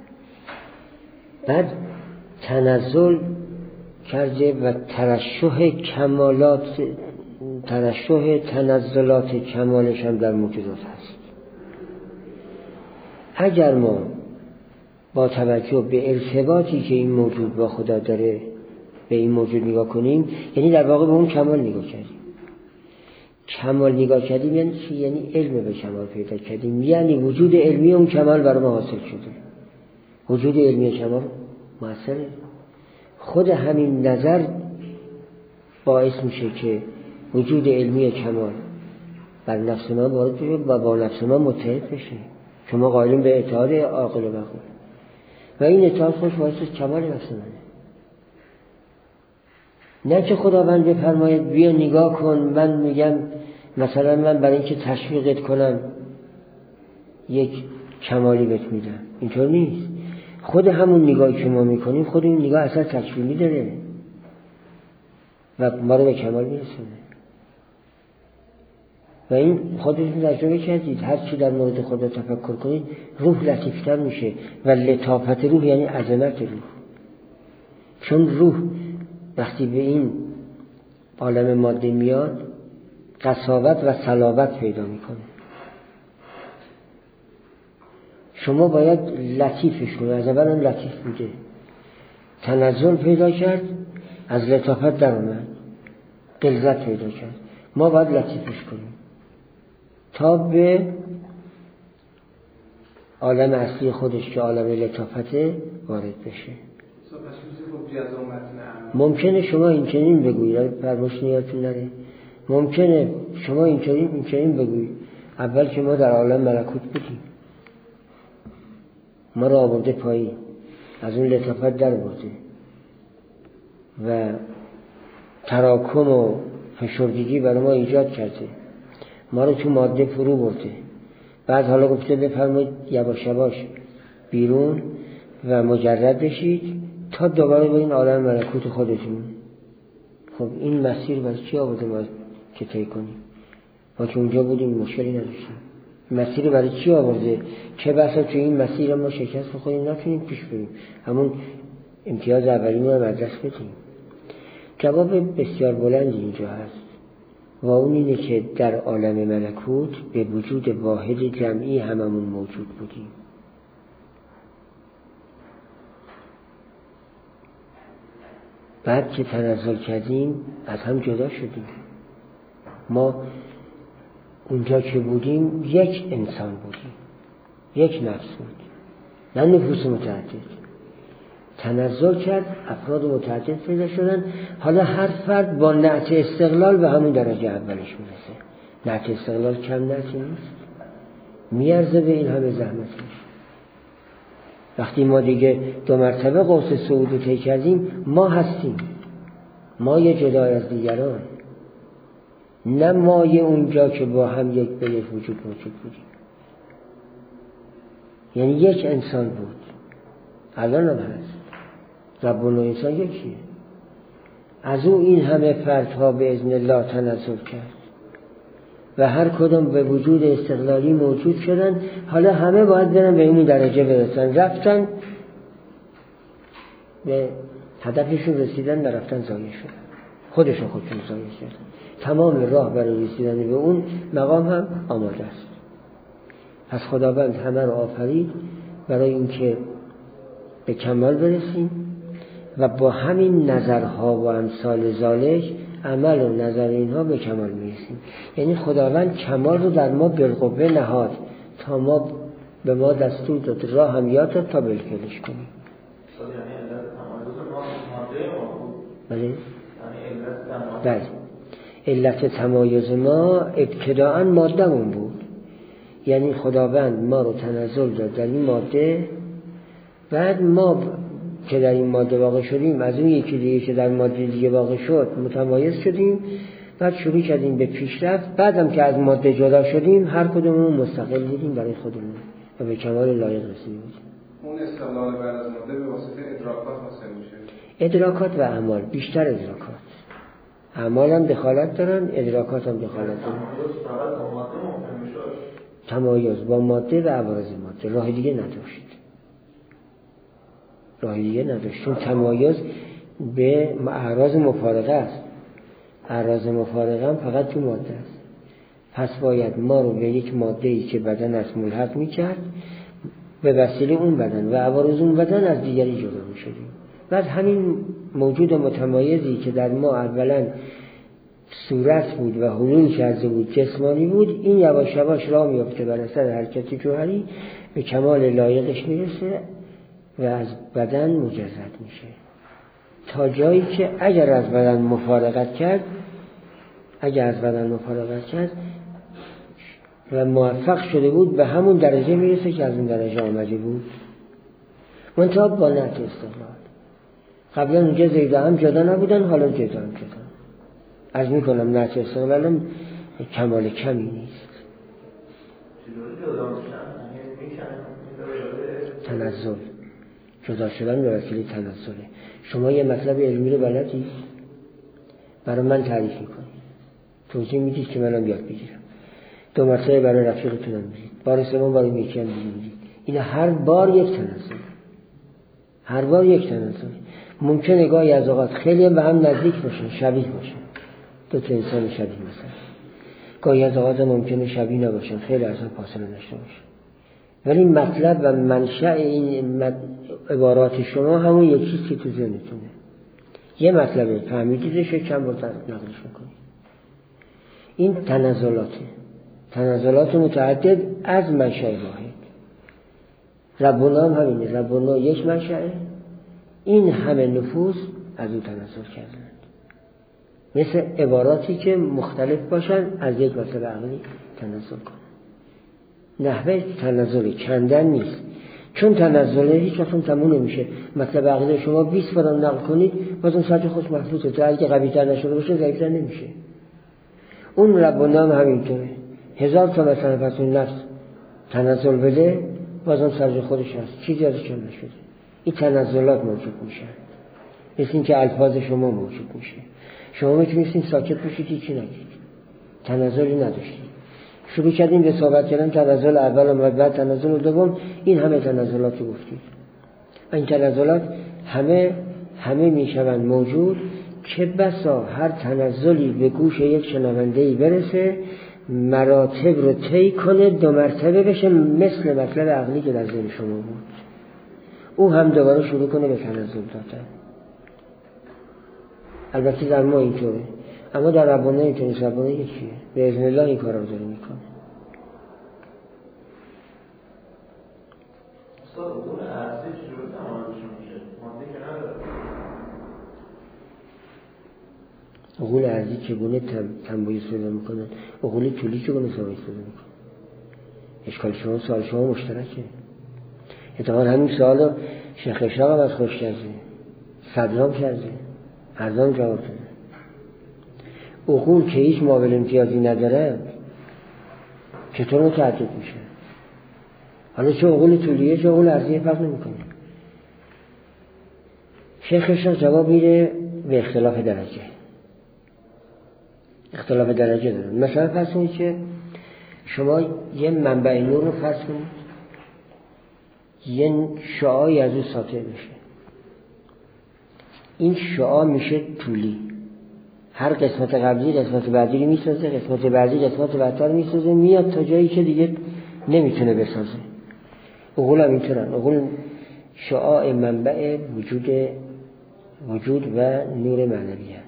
[SPEAKER 1] بعد تنزل کرده و ترشح کمالات، ترشح تنزلات کمالش هم در موجودات هست. اگر ما با توجه به ارتباطی که این موجود با خدا داره به این موجود نگاه کنیم، یعنی در واقع به اون کمال نگاه کردیم. کمال نگاه کردیم یعنی چی؟ یعنی علم به کمال پیدا کردیم، یعنی وجود علمی اون کمال برای ما حاصل شده. وجود علمی کمال موثره. خود همین نظر باعث میشه که وجود علمی کمال بر نفس من وارد بشه و با نفس من متحد بشه. شما قائلین به اتحاد عاقل و معقول و این اتحاد خوش باعث کمال نفس منه. نه که خداوند بفرماید بیا نگاه کن، من میگم مثلا من برای اینکه تشویقت کنم یک کمالی بهت میدم. اینطور نیست. خود همون نگاهی که ما میکنیم، خود این نگاه اصلا تکوینی داره و ما رو به کمال میرسونه. و این خودتون تجربه کردید، هر چی در مورد خدا تفکر کنید روح لطیفتر میشه و لطافت روح یعنی عظمت روح. چون روح وقتی به این عالم ماده میاد قساوت و صلابت پیدا میکنه. شما باید لطیفش کنید. از اول هم لطیف بوده، تنزل پیدا کرد، از لطافت در اومد، غلظت پیدا کرد. ما باید لطیفش کنیم تا به عالم اصلی خودش که عالم لطافته وارد بشه. ممکنه شما این چنین بگویید، فرموش نیاتون نره، ممکنه شما این چنین این چنین بگویید اول که ما در عالم ملکوت بودیم، ما را آورده پایین، از اون لطافت در برده و تراکم و فشردگی برای ما ایجاد کرده، ما رو تو ماده فرو برده. بعد حالا گفته بفرمایید یواش یواش بیرون و مجرد بشید تا دوباره به این عالم ملکوت خودتون. خب این مسیر برای چی آورده ما که طی کنیم؟ ما که اونجا بودیم مشکلی نداشتیم. مسیر برای چی آورده؟ چه بسا تو این مسیر ما شکست بخوریم نتونیم پیش بریم، همون امتیاز اولیمون رو از دست بدیم. جواب بسیار بلندی اینجا هست و اون اینه که در عالم ملکوت به وجود واحد جمعی هممون موجود بودیم. بعد که تنزل کردیم از هم جدا شدیم. ما اونجا که بودیم یک انسان بودیم، یک نفس بود، نه نفوس متعدد. تنزل کرد، افراد متعدد پیدا شدن. حالا هر فرد با نعت استقلال به همون درجه اولش میرسه. نعت استقلال کم نعتی نیست، میارزه به این همه زحمتش. وقتی ما دیگه دو مرتبه قوس صعود رو طی کردیم، ما هستیم، ما یه جدا از دیگران، نه مایه اونجا که با هم یک به یک وجود موجود بودیم. یعنی یک انسان بود، الان هم هست. رب و انسان یکیه. از او این همه فردها به اذن الله تنزل کرد و هر کدوم به وجود استقلالی موجود شدن. حالا همه باید برن به این درجه برسن. رفتن به هدفشون رسیدن و رفتن زایه شدن، خودشون خودشون زایه شدن. تمام راه برای رسیدن به اون مقام هم آماده است. پس خداوند همه رو آفرید برای اینکه به کمال برسیم و با همین نظرها و امثال ذالک عمل و نظر اینها به کمال میرسیم. یعنی خداوند کمال رو در ما بالقوه نهاد تا ما به ما دستور داد، راه هم یاد داد تا بالکلش کنیم. بله؟ بله. علت تمایز ما ابتداعا ماده‌مون بود. یعنی خداوند ما رو تنزل داد در این ماده، بعد ما که در این ماده واقع شدیم از اون یکی دیگه که در ماده دیگه واقع شد متمایز شدیم، بعد شروع کردیم به پیشرفت. بعدم که از ماده جدا شدیم هر کدومون مستقل بودیم برای خودمون و به کمال لایق رسیدیم.
[SPEAKER 4] اون استقلال بعد از ماده به واسطه ادراکات حاصل میشه.
[SPEAKER 1] ادراکات و اعمال، بیشتر ادراکات. اعمال هم دخالت دارن، ادراکات هم دخالت دارن. تمایز با ماده و عوارض ماده، راه دیگه نداشت. راه دیگه نداشت. چون تمایز به اعراض مفارقه است. اعراض مفارقه هم فقط تو ماده است. پس باید ما رو به یک ماده‌ای که بدن است ملحق می‌کرد، به وسیله اون بدن و عوارض اون بدن از دیگری جدا می‌شدیم. بعد همین موجود متمایزی که در ما اولا صورت بود و حلول کرده بود، جسمانی بود، این یواش یواش راه میفته بر اثر حرکت جوهری به کمال لایقش میرسه و از بدن مجرد میشه تا جایی که اگر از بدن مفارقت کرد اگر از بدن مفارقت کرد و موفق شده بود به همون درجه میرسه که از اون درجه آمده بود، منتها با نعت استقلال. قبلا اونجا زیده هم جدا نبودن، حالا جدا هم جدا. از میکنم نعت استقلال هم کمال کمی نیست. تنزل، جدا شدن به وسیله تنزله. شما یه مطلب علمی رو بلدید، برای من تعریف میکنید، توضیح میدید که منم یاد بگیرم. دو مرتبه برای رفیقتونم میگید، بار سوم برای یکی هم میگید. این هر بار یک تنزل، هر بار یک تنزل. ممکنه گاهی از اوقات خیلی به هم نزدیک باشن، شبیه باشن، دو تا انسان شبیه مثلا. گاهی از اوقات ممکنه شبیه نباشن، خیلی از هم فاصله داشته باشن. ولی مطلب و منشأ این عبارات شما همون یکیست که تو ذهنتونه. یه مطلبه فهمیدیدش چند بار نقلش میکنید. این تنزلاته، تنزلات متعدد از منشأ واحد. ربنا هم همینه، ربنا یک منشأه، این همه نفوس از اون تنزل کردن. مثل عباراتی که مختلف باشن از یک مطلب عقلی تنزل کنن. نحوه تنزل کندن نیست، چون تنزله هیچ وقت تموم نمیشه. مطلب عقلی شما بیست بار نقل کنید باز اون سطح خودش محدوده، تا اگه قوی‌تر نشده باشه ضعیف‌تر نمیشه. اون ربنا هم همینطوره، هزار تا مثلا پس اون نفس تنزل بده باز اون سرج خودش هست، چیزی ازش هم نشده. این تنزلات موجود میشه، مثل این که الفاظ شما موجود میشه. شما میتونید ساکت باشید هیچی نگید، تنزلی نداشتید. شروع کردیم به صحبت کردن تنزل اول و بعد تنزل دوم، این همه تنزلات رو گفتید. این تنزلات همه همه میشوند موجود که بسا هر تنزلی به گوش یک شنونده‌ای برسه، مراتب رو طی کنه، دو مرتبه بشه، مثل مطلب عقلی که در ذهن شما بود. او هم دوباره شروع کنه به تنزل دادن. البته در ما اینطوره، اما در ربانه اینطوره. ربانه یکیه، به اذن الله این کار رو داره میکنه.
[SPEAKER 3] استاد اون عرضی چجوری تمامشون میشه؟ ماده که نداره.
[SPEAKER 1] عقول ارضی چگونه تمایز پیدا میکنن؟ عقول طولی چگونه تمایز پیدا میکنن؟ اشکال شما سوال شما مشترکه. اتفاقا همین سوال رو شیخ اشراق هم از خوش کرده، صدرام کرده، هردام جواب داده. عقول که هیچ مابل امتیازی نداره چطور متعدد میشه؟ حالا چه عقول طولیه چه عقول ارضیه فرق نمیکنه. شیخ اشراق جواب میده به اختلاف درجه. اختلاف درجه دارن. مثلا فرض کنید که شما یه منبع نور رو فرض کنید یه شعاعی از او ساطع بشه، این شعاع میشه طولی، هر قسمت قبلی قسمت بعدی رو میسازه، قسمت بعدی قسمت بعدتر میسازه، میاد تا جایی که دیگه نمیتونه بسازه. عقول هم اینطورن. عقول شعاع منبع وجود وجود و نور معنویت.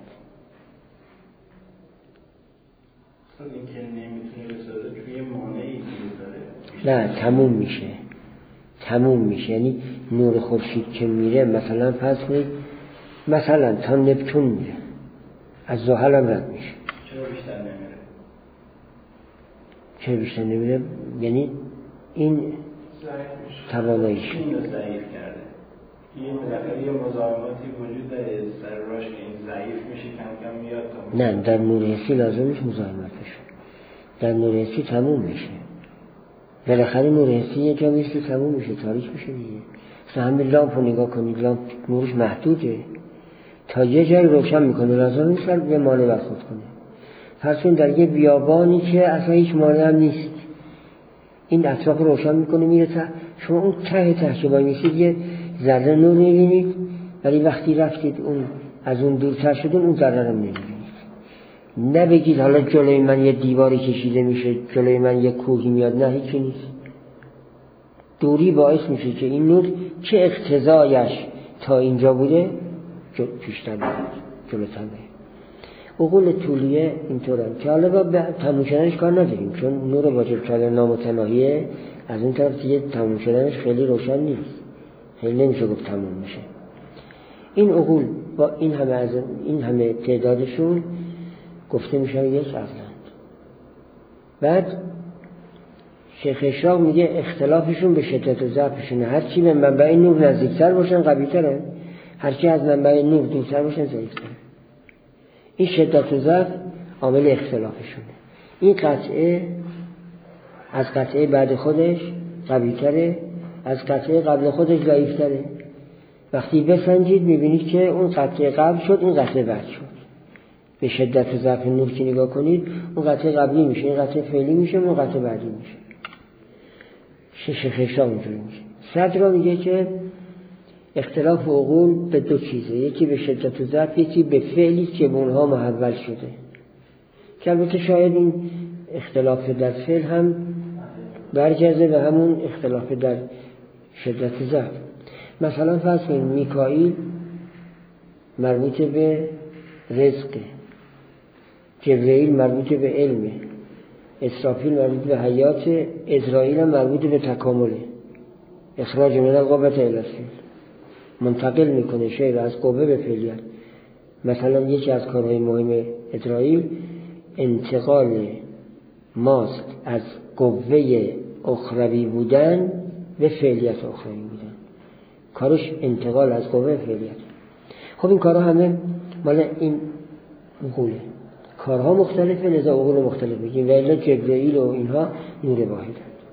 [SPEAKER 2] این که نمیتونه بسازه توی مانعی داره،
[SPEAKER 1] نه تموم میشه، تموم میشه. یعنی نور خورشید که میره مثلا فرض کنید مثلا تا نپتون میره، از زحل هم رد میشه.
[SPEAKER 2] چرا بیشتر نمیره؟
[SPEAKER 1] چرا بیشتر نمیره؟ یعنی این تواناییش
[SPEAKER 2] این رو ضعیف کرده. این بالاخره یه مزاحماتی وجود داره سر راش که این ضعیف میشه، کم کم میاد تا
[SPEAKER 1] نه در نور حسی لازم نیست مزاحمت بشه، در نور حسی تموم میشه. بالاخره نور حسی یه جا میشه تموم میشه، تاریک میشه دیگه. مثلا همین لامپ رو نگاه کنید، لامپ نورش محدوده، تا یه جای روشن میکنه، لازم نیست به مانع برخورد کنه. فرض کن در یه بیابانی که اصلا هیچ مانع هم نیست، این اطراف روشن میکنه میره تا شما اون ته ته که وای میسید یه ذره نور میبینید، ولی وقتی رفتید اون از اون دورتر شدون اون ذره رو نمیبینید. نبگید حالا جلوی من یه دیواری کشیده میشه، جلوی من یه کوهی میاد، نه هیچی نیست. دوری باعث میشه که این نور چه اقتضایش تا اینجا بوده پیشتر بید جلوتر بید. عقول طولیه اینطورن که حالا با به تموم شدنش کار نداریم، چون نور واجب کردن نامتناهیه، از اون طرف دیگه تموم شدنش خیلی روشن نیست، خیلی نمیشه گفت تموم میشه. این عقول با این همه از این همه تعدادشون گفته میشن یک عقلند. بعد شیخ اشراق میگه اختلافشون به شدت و ضعفشونه، هرچی به منبع نور نزدیکتر باشن قوی‌ترن، هرچی از منبع نور دورتر باشن ضعیف‌تر. این شدت و ضعف عامل اختلافشونه. این قطعه از قطعه بعد خودش قوی‌تره، از قطعه قبل خودش ضعیف‌تره. وقتی بسنجید میبینید که اون قطعه قبل شد، اون قطعه بعد شد. به شدت و ضعف نور که نگاه کنید، اون قطعه قبلی میشه، این قطعه فعلی میشه، اون قطعه بعدی میشه. شش خشا اونجوری میشه. صدر میگه که اختلاف عقول به دو چیزه، یکی به شدت و ضعف، یکی به فعلی که به اونها محول شده، که البته شاید این اختلاف در فعل هم برگرده به همون اختلاف در شدت و ضعف. مثلا فرض کنید میکائیل مربوط به رزقه، جبرئیل مربوط به علمه، اسرافیل مربوط به حیات، ازرائیل هم مربوط به تکامله، اخراج من القوة الی الفعل، منتقل میکنه شی رو از قوه به فعلیت. مثلا یکی از کارهای مهم ازرائیل انتقال ماست از قوه اخروی بودن به فعلیت اخروی بودن، کارش انتقال از قوه به فعلیت. خب این کارها همه مال این عقوله، کارها مختلفه، لذا عقول مختلف بگیم، ولی جبرئیل و اینها نور واحد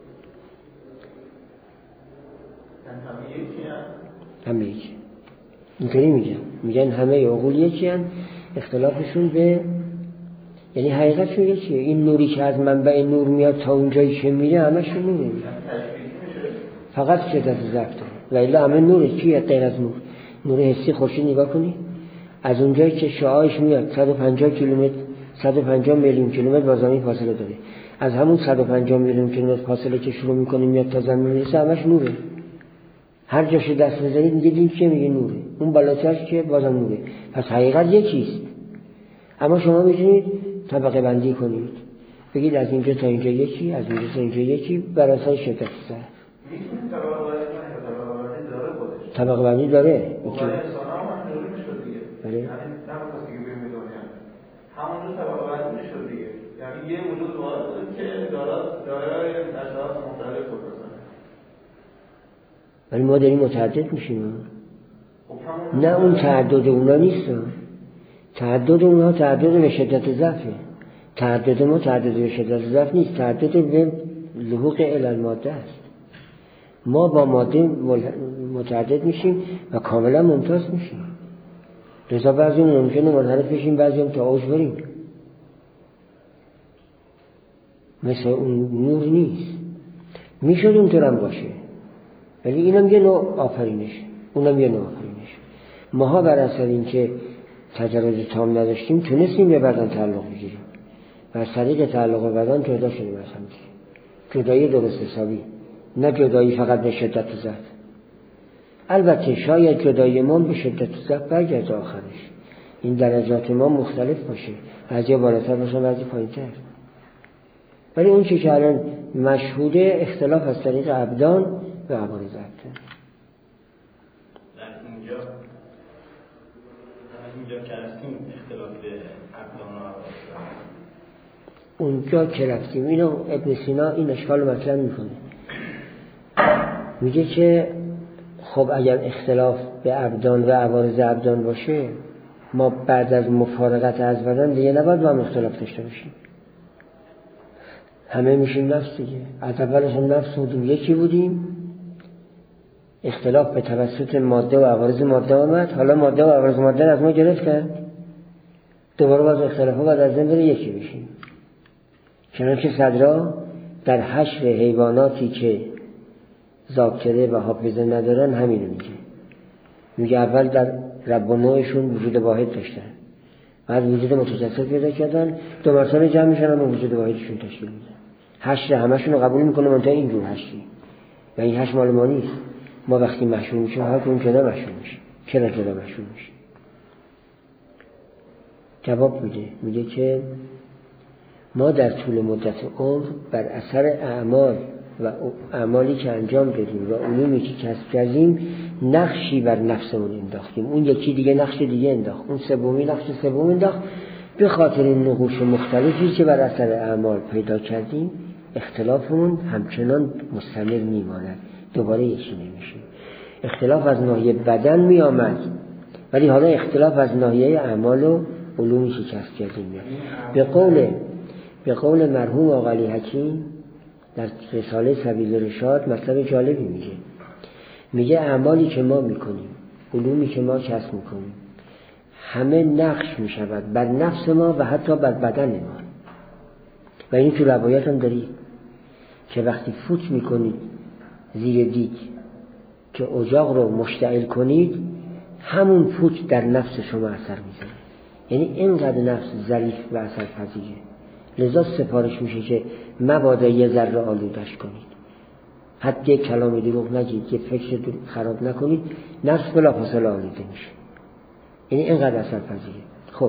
[SPEAKER 1] همه یکی. اینطوری میگن میگن همه عقول یکی هن، اختلافشون به یعنی حقیقتشون یکیه. این نوری که از منبع نور میاد تا اونجایی که میره همشون نوره، فقط شدت ضعف داره، ولی همه نوره. چیه غیر از نور؟ نور حسی خورشید نگاه کنی، از اونجایی که شعاعش میاد صد و پنجاه کیلومتر صد و پنجاه میلیون کیلومتر با زمین فاصله داره، از همون صد و پنجاه میلیون کیلومتر فاصله که شروع میکنه میاد تا زمین میرسه همش نوره. هر جاش دست بزنید میگید چه میگه نوره، اون بالاترش که بازم نوره. پس حقیقت یکیست، اما شما میتونید طبقه بندی کنید، بگید از اینجا تا اینجا یکی، از اینجا تا اینجا یکی، بر اساس شدت ضعف. طبقه بندی داره. بله.
[SPEAKER 3] همون طبقه بندی شد دیگه، یعنی یه وجود واحد که دارد دارای اشخاص مختلف خود بزنه.
[SPEAKER 1] ولی ما داریم متعدد میشیم. نه اون تعدد اونا نیست، تعدد اونها تعدد به شدت ضعفه، تعدد ما تعدد به شدت ضعف نیست، تعدد به لحوق الی الماده است. ما با ماده متعدد میشیم و کاملا ممتاز میشیم. لذا بعضی ممکنه منحرف بشیم، بعضی هم تا اوج بریم. مثل اون نور نیست. میشد اونطورم باشه، ولی اینم یه نوع آفرینش، اونم یه نوع آفرینش. ماها بر اثر اینکه تجرد تام نداشتیم تونستیم به بدن تعلق بگیریم و از طریق تعلق بدن جدا شدیم از هم دیگه. جدایی درست حسابی، نه جدایی فقط به شدت و ضعف. البته شاید جدایی ما به شدت و ضعف برگرده آخرش، این درجات ما مختلف باشه، بعضی بالاتر باشه بعضی پایین‌تر، ولی اون چی که الان مشهوده اختلاف از طریق ابدان و عوارض ابدان.
[SPEAKER 2] اینجا اینجا که هستیم اختلاف ابدان و عوارض،
[SPEAKER 1] اونجا که رفتیم اینو ابن سینا این اشکال رو مطرح میکنه، میگه که خب اگر اختلاف به ابدان و عوارض ابدان باشه، ما بعد از مفارقت از بدن دیگه نباید با هم اختلاف داشته باشیم، همه میشیم نفس دیگه. از اولش هم نفس بودیم، یکی بودیم، اختلاف به توسط ماده و عوارض ماده آمد، حالا ماده و عوارض ماده از ما گرفتن، دوباره باز اختلاف ها بعد از ذهن بره یکی بشیم. چنانچه صدرا در حشر حیواناتی که ذاکره و حافظه ندارن همینو میگه، میگه اول در رب و نوعشون وجود واحد داشتن، بعد وجود متجسد پیدا کردن، دو مرتبه جمع میشن و وجود واحدشون تشکیل میدن. حشر همشون رو قبول میکنه منتها اینجور حشری، و این حشر مال ما نیست. ما وقتی محشور میشیم هر کنیم جدا محشور میشیم. چرا جدا محشور میشیم؟ جواب میده، میگه که ما در طول مدت عمر بر اثر اعمال و اعمالی که انجام دادیم و علومی که کسب کردیم نقشی بر نفسمون انداختیم، اون یکی دیگه نقش دیگه انداخت، اون سومی نقش سوم انداخت. به خاطر این نقوش مختلفی که بر اثر اعمال پیدا کردیم اختلافمون همچنان مستمر میماند، دوباره یکی نمیشه. اختلاف از ناحیه بدن میآمد، ولی حالا اختلاف از ناحیه اعمال و علومی که کسب کردیم میاد. به قول به قول مرحوم آقا علی حکیم در رساله سبیل رشاد مطلب جالبی میگه، میگه اعمالی که ما میکنیم، علومی که ما کسب میکنیم، همه نقش میشود بر نفس ما و حتی بر بدن ما. و این تو روایات هم دارید که وقتی فوت میکنید زیر دیگ که اجاق رو مشتعل کنید، همون فوت در نفس شما اثر میذاره. یعنی اینقدر نفس ظریف و اثر پذیره، لذا سفارش میشه که مبادا یه ذره آلودش کنید، حتی یک کلام دروغ نگید، یه فکر خراب نکنید، نفس بلافاصله آلوده میشه. یعنی اینقدر اثر پذیره. خب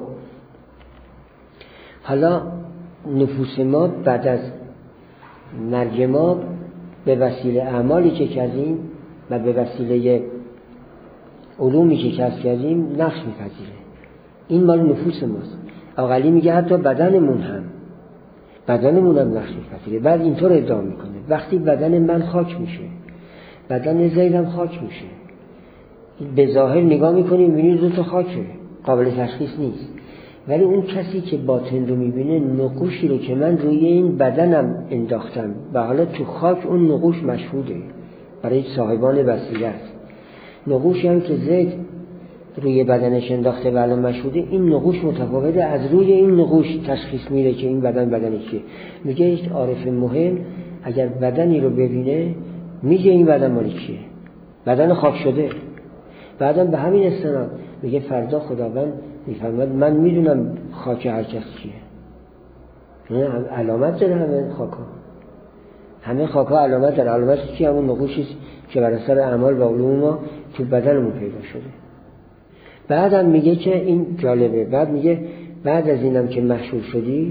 [SPEAKER 1] حالا نفوس ما بعد از مرگ ما به وسیله اعمالی که کردیم و به وسیله علومی که کسب کردیم نقش میپذیره. این مال نفوس ماست. آقا علی میگه حتی بدنمون هم بدنمون هم نقش میپذیره. بعد اینطور ادعا میکنه وقتی بدن من خاک میشه، بدن زیدم خاک میشه، به ظاهر نگاه میکنیم میبینید دو تا خاکه، قابل تشخیص نیست، ولی اون کسی که باطن رو میبینه نقوشی رو که من روی این بدنم انداختم و حالا تو خاک اون نقوش مشهوده برای صاحبان بصیرت، نقوشی هم که زید روی بدنش انداخته و الان مشهوده، این نقوش متفاوته، از روی این نقوش تشخیص میده که این بدن بدنی که میگه ایش عارف مهم اگر بدنی رو ببینه میگه این بدن مالی کیه، بدن خاک شده. بعدم به همین استناد میگه فردا خداوند میفرماد من میدونم خاک هر کس کیه، علامت داره همه خاکا، همه خاکا علامت داره. علامت چی؟ همون نقوشی که بر اثر اعمال و علوم ما تو بدنمون پیدا شده. بعدم میگه که این جالبه، بعد میگه بعد از اینم که محشور شدی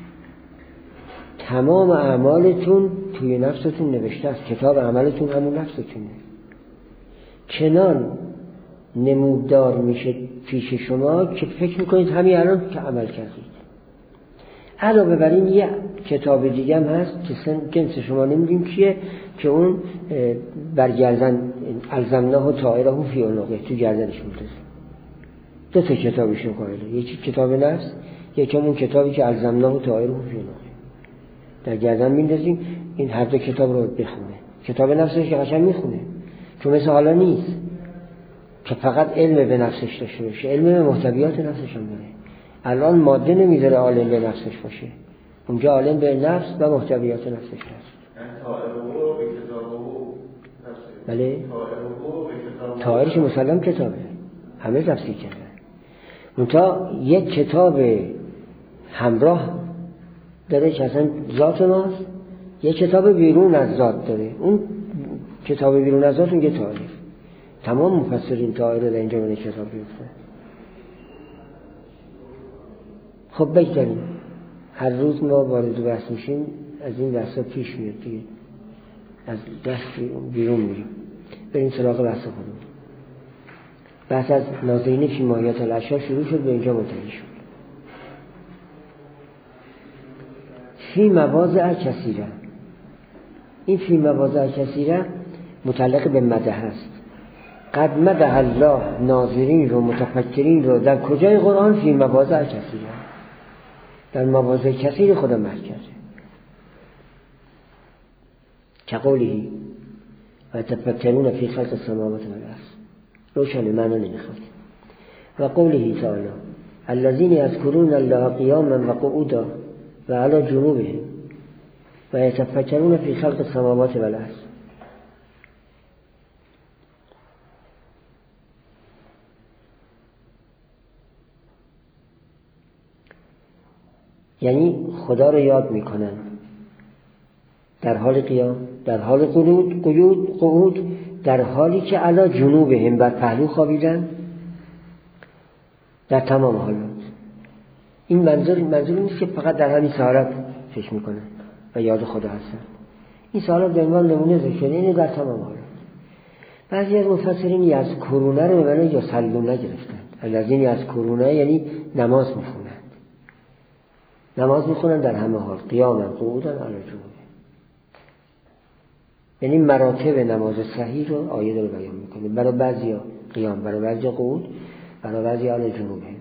[SPEAKER 1] تمام اعمالتون توی نفستون نوشته است، کتاب عملتون همون نفستونه، چنان نمودار میشه پیش شما که فکر میکنید همین الان که عمل کردید. علاوه بر این یه کتاب دیگه هم هست که جنس شما نمیدیم کیه، که اون برگردن الزمناه و طائره فی عنقه تو گردنش میتونه. دو تا کتابشون قائله، یکی کتاب نفس، یکی اون کتابی که الزمناه و طائره فی عنقه در گردن میندازیم. این هر دو کتاب رو بخونه. کتاب نفسش که قشنگ میخونه، چون مثل حالا نیست که فقط علم به نفسش داشته باشه، علم به محتویات نفسش هم داره. الان ماده نمیذاره عالم به نفسش باشه، اونجا عالم به نفس و محتویات نفسش هست. بله طاهرش مسلم کتابه، همه تفسیر کردن. منتها یک کتاب همراه داره که اصلا ذات ماست، یک کتاب بیرون از ذات داره. اون کتاب بیرون از ذات اون یه طاهر. تمام مفسرین طاهر در اینجا من کتاب بیفته. خب بگذاریم، هر روز ما وارد بحث میشیم از این بحثا پیش میاد دیگه، از بحث بیرون میریم. بریم سراغ بحث خودمون. بحث از ناظرین فی ماهیت الاشیاء شروع شد، به اینجا منتهی شد. فی مواضع کثیره، این فی مواضع کثیره متعلق به مدح است. قد مدح الله ناظرین رو متفکرین رو در کجای قرآن؟ فی مواضع کثیره، در مواضع کثیر خدا مدح کرده. که قولی و تفکرون فی خلق السماوات والارض، روشن معنا نمیخواد. و قوله تعالی الذین یذکرون الله قیاما و قعودا و علی جنوبهم و یتفکرون فی خلق السماوات والارض. یعنی خدا رو یاد میکنن در حال قیام، در حال قعود، قعود قعود در حالی که علی جنوبهم بر پهلو خوابیدن، در تمام حالات. این منظور منظور نیست که فقط در همین ساعت فکر میکنن و یاد خدا هستن. این ساعت به عنوان نمونه ذکر شده، اینه در تمام حالات. بعضی از مفسرین از کرونه رو به معنی یصلون گرفتند. الذین از کرونه یعنی نماز میخونند، نماز میخونند در همه حال، قیاما قعودا علی جنوبهم. یعنی مراتب نماز صحیح رو آیه داره بیان میکنه. برای بعضیا قیام، برای بعضیا قعود، برای بعضیا علی جنوبهم.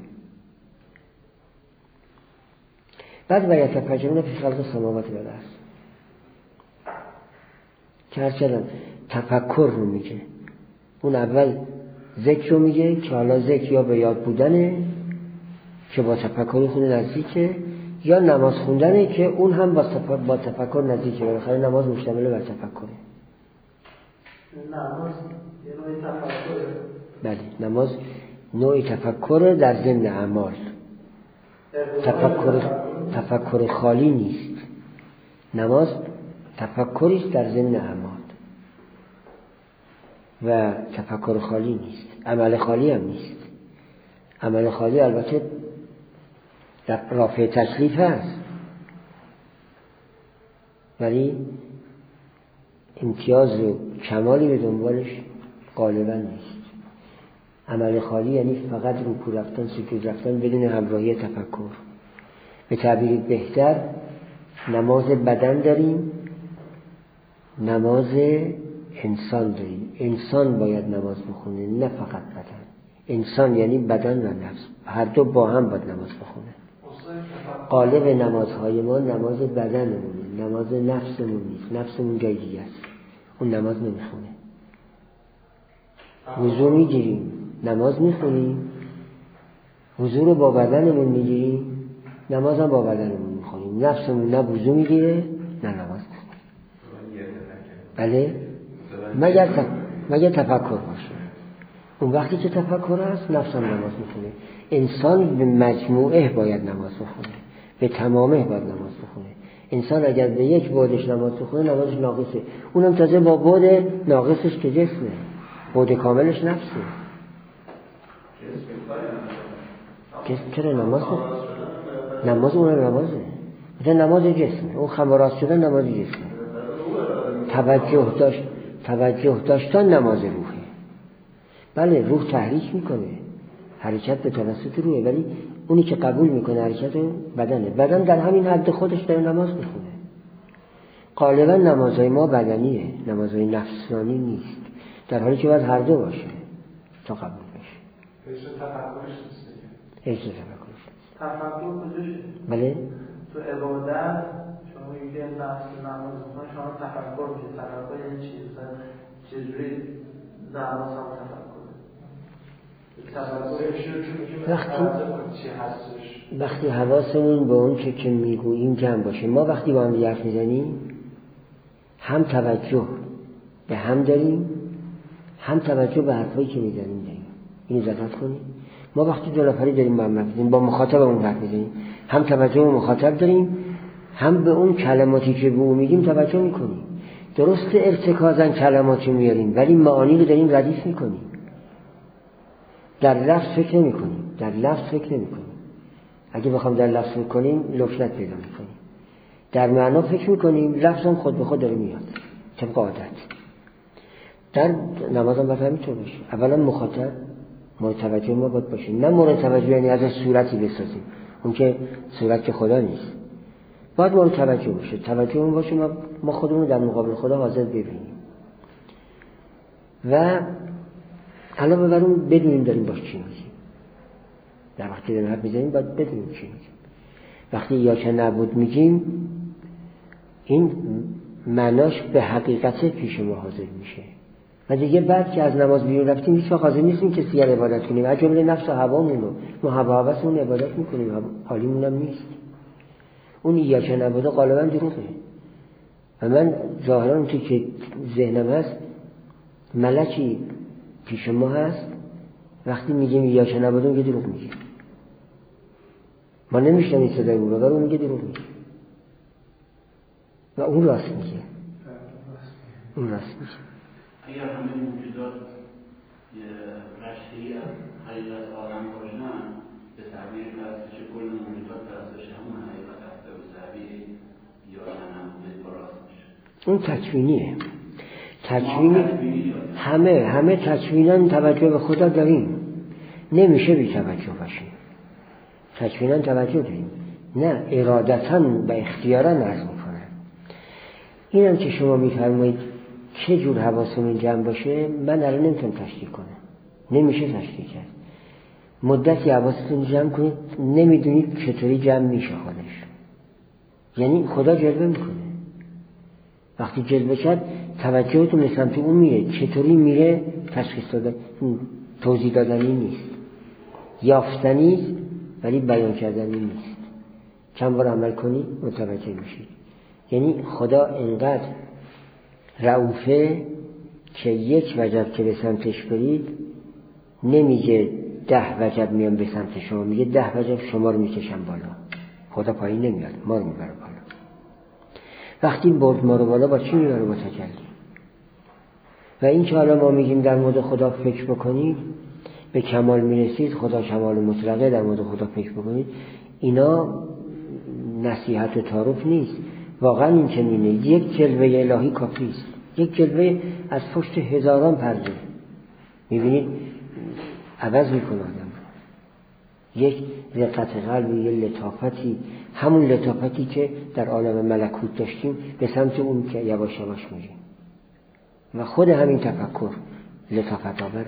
[SPEAKER 1] بعد و یتفکرون فی خلق السماوات والارض که هر چند تفکر رو میگه. اون اول ذکر رو میگه که حالا ذکر یا به یاد بودنه که با تفکر خود نزدیکه، یا نماز خوندنه که اون هم با تفکر, با تفکر نزدیکه. بالاخره نماز مشتمل بر تفکره.
[SPEAKER 3] نماز یه نوعی تفکره.
[SPEAKER 1] بله نماز نوعی تفکر در ضمن اعمال. تفکر تفکر خالی نیست. نماز تفکری است در ضمن اعمال و تفکر خالی نیست. عمل خالی هم نیست. عمل خالی البته رافع تکلیف هست، ولی امتیاز و کمالی به دنبالش غالبا نیست. عمل خالی یعنی فقط رکوع رفتن، سجود رفتن بدون همراهی تفکر. به تعبیر بهتر نماز بدن داریم، نماز انسان داریم. انسان باید نماز بخونه، نه فقط بدن. انسان یعنی بدن و نفس، هر دو با هم باید نماز بخونه. قالب نمازهای ما نماز بدنمونه، نماز نفسمون نیست. نفسمون جای دیگه است، اون نماز نمیخونه. وضو میگیریم، نماز میخونیم. وضو رو با بدنمون میگیریم، نماز هم با بدنمون میخونیم. نفسمون نه وضو میگیره نه نماز میخونه. بله مگر تف... مگر تفکر باشه. اون وقتی که تفکر هست نفسم نماز میخونه. انسان به مجموعه باید نماز بخونه، به تمامه باید نماز بخونه. انسان اگر به یک بعدش نماز بخونه نمازش ناقصه. اونم تازه با بعد ناقصش که جسمه، بعد کاملش نفسه. جسم چرا نماز بخونه؟ نماز اون نمازه، مثلا نماز جسمه. اون خمراست شدن نماز جسمه. توجه داشت توجه داشتن نماز روحه. بله روح تحریک میکنه، حرکت به توسط روحه، ولی اونی که قبول میکنه حرکت بدنه. بدن در همین حد خودش داره نماز میخونه. غالبا نمازهای ما بدنیه، نمازهای نفسانی نیست، در حالی که باید هر دو باشه تا قبول بشه.
[SPEAKER 3] هیچ تفکرش نیست.
[SPEAKER 1] هیچ تفکرش نیست.
[SPEAKER 3] تفکر کجاشه؟
[SPEAKER 1] بله
[SPEAKER 3] تو عبادت شما میگه نفس نماز میخونه، شما تفکر میشه. تفکر یعنی چی؟ مثلا چجوری نماز هم تفکر؟
[SPEAKER 1] وقتی وقتی حواسمون به اون که که میگوییم جمع باشه، ما وقتی با هم حرف میزنیم هم توجه به هم داریم، هم توجه به حرفایی که میزنیم داریم. اینو دقت کنید. ما وقتی دو نفری داریم با هم میزنیم، با مخاطبمون حرف میزنیم، هم توجه به مخاطب داریم، هم به اون کلماتی که به اون میگیم توجه میکنیم. درست ارتکازن کلماتی میاریم ولی معانی رو داریم ردیف میکنیم. در لفظ فکر نمی کنیم. در لفظ فکر نمی کنیم. اگه بخوام در لفظ فکر کنیم لکنت پیدا میکنیم. در معنا فکر میکنیم، لفظ هم خود به خود داره میاد طبق عادت. در نماز هم باید همینطور باشه. اولا مخاطب مورد توجه ما باید باشه، نه مورد توجه یعنی از صورتی بسازیم، اون که صورت که خدا نیست. باید مورد توجه باشه. توجه اون باشه ما, ما خودمون در مقابل خدا حاضر ببینیم و علاوه بر اون بدونیم داریم باش چی میگیم. در وقتی داریم حرف میزنیم باید بدونیم چی میگیم. وقتی یا که نبود میگیم این معناش به حقیقت پیش ما حاضر میشه و دیگه بعد که از نماز بیرون رفتیم هیچ وقت حاضر نیستیم که سیر عبادت کنیم. از جمله نفس و هوامون رو ما هوا هوسمون عبادت میکنیم، حالیمون هم نیست. اون یا که نبود غالبا دروغه و من ظاهرا اون که ذهنم هست ملکی پیش ما هست، وقتی میگیم یا که نبود میگه دروغ میگه. ما نمیشنیم صدای اون رو ولی اون میگه دروغ میگه و اون راست میگه. اون راست میگه.
[SPEAKER 5] اگر همه موجودات رشته‌ای از حقیقت عالم باشن، به تعبیر پرستش کل موجودات پرستش همون حقیقت هست، به تعبیر یا نبود راست میشه.
[SPEAKER 1] اون تکوینیه. تکوینی همه همه تکویناً توجه به خدا داریم، نمیشه بی توجه باشیم. تکویناً توجه داریم، نه ارادتاً و اختیاراً عرض میکنن. اینم که شما میفرمایید چه جور حواسمون جمع باشه، من الان نمیتونم تشریح کنم، نمیشه تشریح کرد. مدتی حواستون جمع کنید نمیدونید چطوری جمع میشه خودش. یعنی خدا جلوه میکنه. وقتی جلوه کرد توجهتون به سمت اون میره. چطوری میره تشخیص دادن توضیح دادنی نیست، یافتنی است ولی بیان کردنی نیست. چند بار عمل کنید متوجه میشید. یعنی خدا انقدر رؤوفه که یک وجب که به سمتش برید نمیگه ده وجب میام به سمت شما، میگه ده وجب شما رو میکشم بالا. خدا پایین نمیاد، ما رو میبره بالا. وقتی برد ما رو بالا با چی میبره؟ با تجلی. و این که حالا ما میگیم در مورد خدا فکر بکنید به کمال میرسید، خدا کمال مطلقه، در مورد خدا فکر بکنید، اینا نصیحت و تعارف نیست. واقعا این چنینه. یک جلوه الهی کافی است. یک جلوه از پشت هزاران پرده میبینید عوض میکنه آدم. یک رقت قلب، یک لطافتی، همون لطافتی که در عالم ملکوت داشتیم به سمت اون که یواش یواش میریم. و خود همین تفکر لطافت آوره.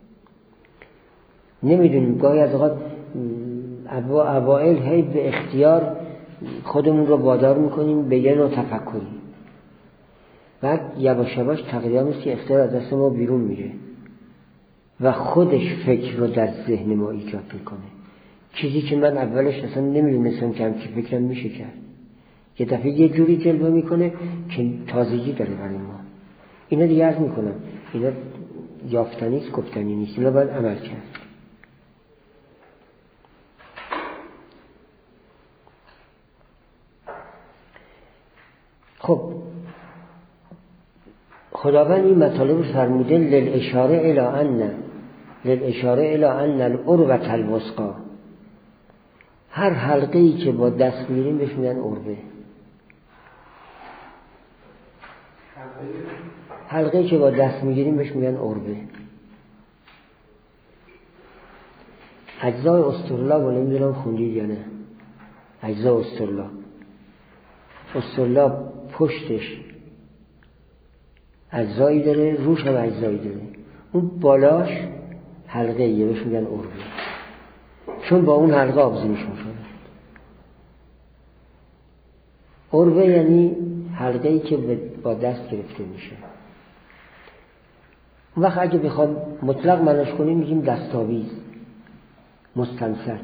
[SPEAKER 1] نمیدونیم گاهی از اوقات اوائل هی به اختیار خودمون رو وادار میکنیم به یه نوع تفکری، بعد یواش یواش تقریبا مثل اختیار از دست ما بیرون میره و خودش فکر رو در ذهن ما ایجاد میکنه. چیزی که من اولش اصلا نمیدونستم که همچی فکرم میشه کرد، یه دفعه یه جوری جلوه میکنه که تازگی داره برای ما. اینا دیگه عرض میکنم، اینا یافتنی است، گفتنی نیست، اینا باید عمل کرد. خب خداوند این مطالب فرموده للاشاره الی ان للاشاره الی ان العروة الوثقی. هر حلقه‌ای که با دست میریم بهش میگن عروه. حلقه‌ای که با دست میگیریم بهش میگن عروه. اجزای استرلاب رو نمیدونم خوندید یا نه. اجزای استرلاب استرلاب پشتش اجزایی داره، روش هم اجزایی داره. اون بالاش حلقه یه بهش میگن عروه، چون با اون حلقه آبزیمش میکنه. عروه یعنی حلقه‌ای که با دست گرفته میشه. اون وقت اگه بخوام مطلق معناش کنیم میگیم دستاویز. مستمسک.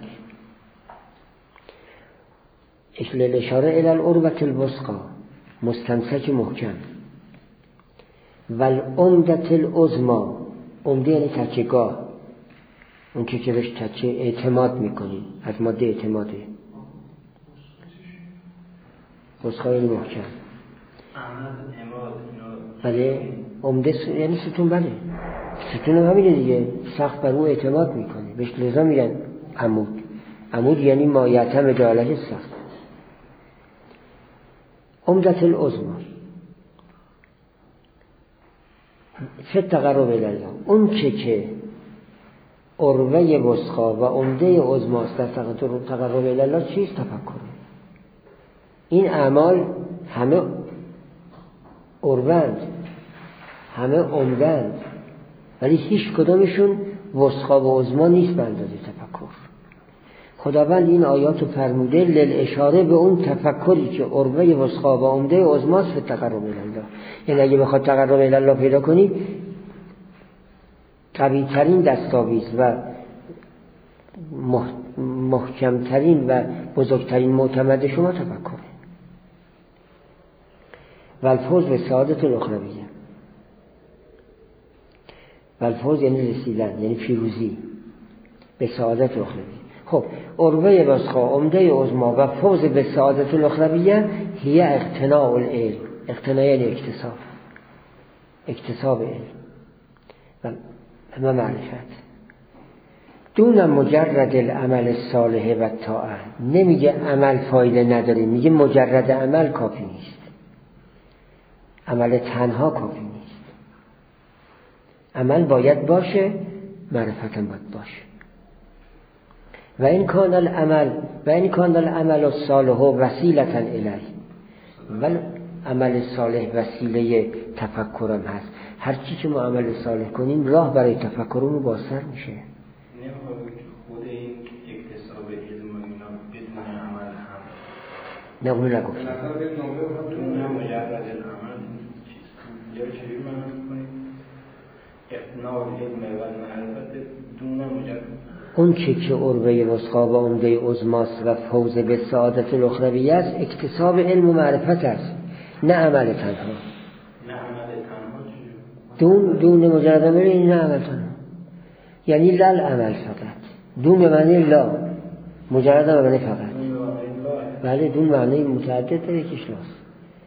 [SPEAKER 1] اشاره الی العروة الوثقی، مستمسک محکم. والعمدة العظمی، عمده یعنی تکیه‌گاه، اون که بهش تکیه اعتماد میکنی، از ماده اعتماده. وثقی محکم. بله عمده س... یعنی ستون. بله ستون هم همینه دیگه، سخت بر او اعتماد میکنه، بهش لذا میگن عمود. عمود یعنی ما یعتمد علیه سخت. عمدة العظمی فی التقرب الی الله، اون چه که عروه وثقی و عمده عظمی است در تقرب الی الله چیست؟ تفکر. این اعمال همه عروه‌اند، همه عمده‌اند، ولی هیچ کدامشون وثقی و عظمی نیست به اندازه تفکر. خداوند این آیاتو فرموده للاشاره به اون تفکری که عروه وثقی و عمده عظمی است به تقرب الی الله. یعنی اگه بخواد تقرب الی الله پیدا کنی، قوی ترین دستاویز و محکمترین و بزرگترین معتمد شما تفکره. و الفوز به سعادت الاخرویه. و الفوز یعنی رسیدن، یعنی پیروزی به سعادت الاخرویه. خب عروه وثقی، عمده عظمی و فوز به سعادت الاخرویه هی اقتناع العلم. اقتناع یعنی اکتساب، اکتساب علم و معرفت. دون مجرد العمل الصالح و الطاعه. نمیگه عمل فایده نداره، میگه مجرد عمل کافی نیست، عمل تنها کافی نیست، عمل باید باشه، معرفت هم باید باشه. و این کان العمل و این کان العمل الصالح وسیلة الیه. ولی عمل صالح وسیله تفکرم هست. هر چی که ما عمل صالح کنیم راه برای تفکرمون بازتر میشه.
[SPEAKER 2] نمیخواد خود این اکتساب علم و اینا بدون عمل هم
[SPEAKER 1] نه اونو نگفتم.
[SPEAKER 2] دون مجرد العمل چیز یا چجوری معنی میکنید؟ اقتناع علم و معرفت دون مجرد.
[SPEAKER 1] اون چی که عروه وثقی و عمده عظمی است و فوز به سعادت الاخرویه است، اکتساب علم و معرفت است، نه عمل تنها.
[SPEAKER 2] نه عمل تنها چجوری؟
[SPEAKER 1] دون دون مجرد عمل این نه عمل تنها، یعنی لل عمل فقط. دون به معنی لا، مجرد عمل فقط. بله دون معنی متعدد داره، یکیش لاست.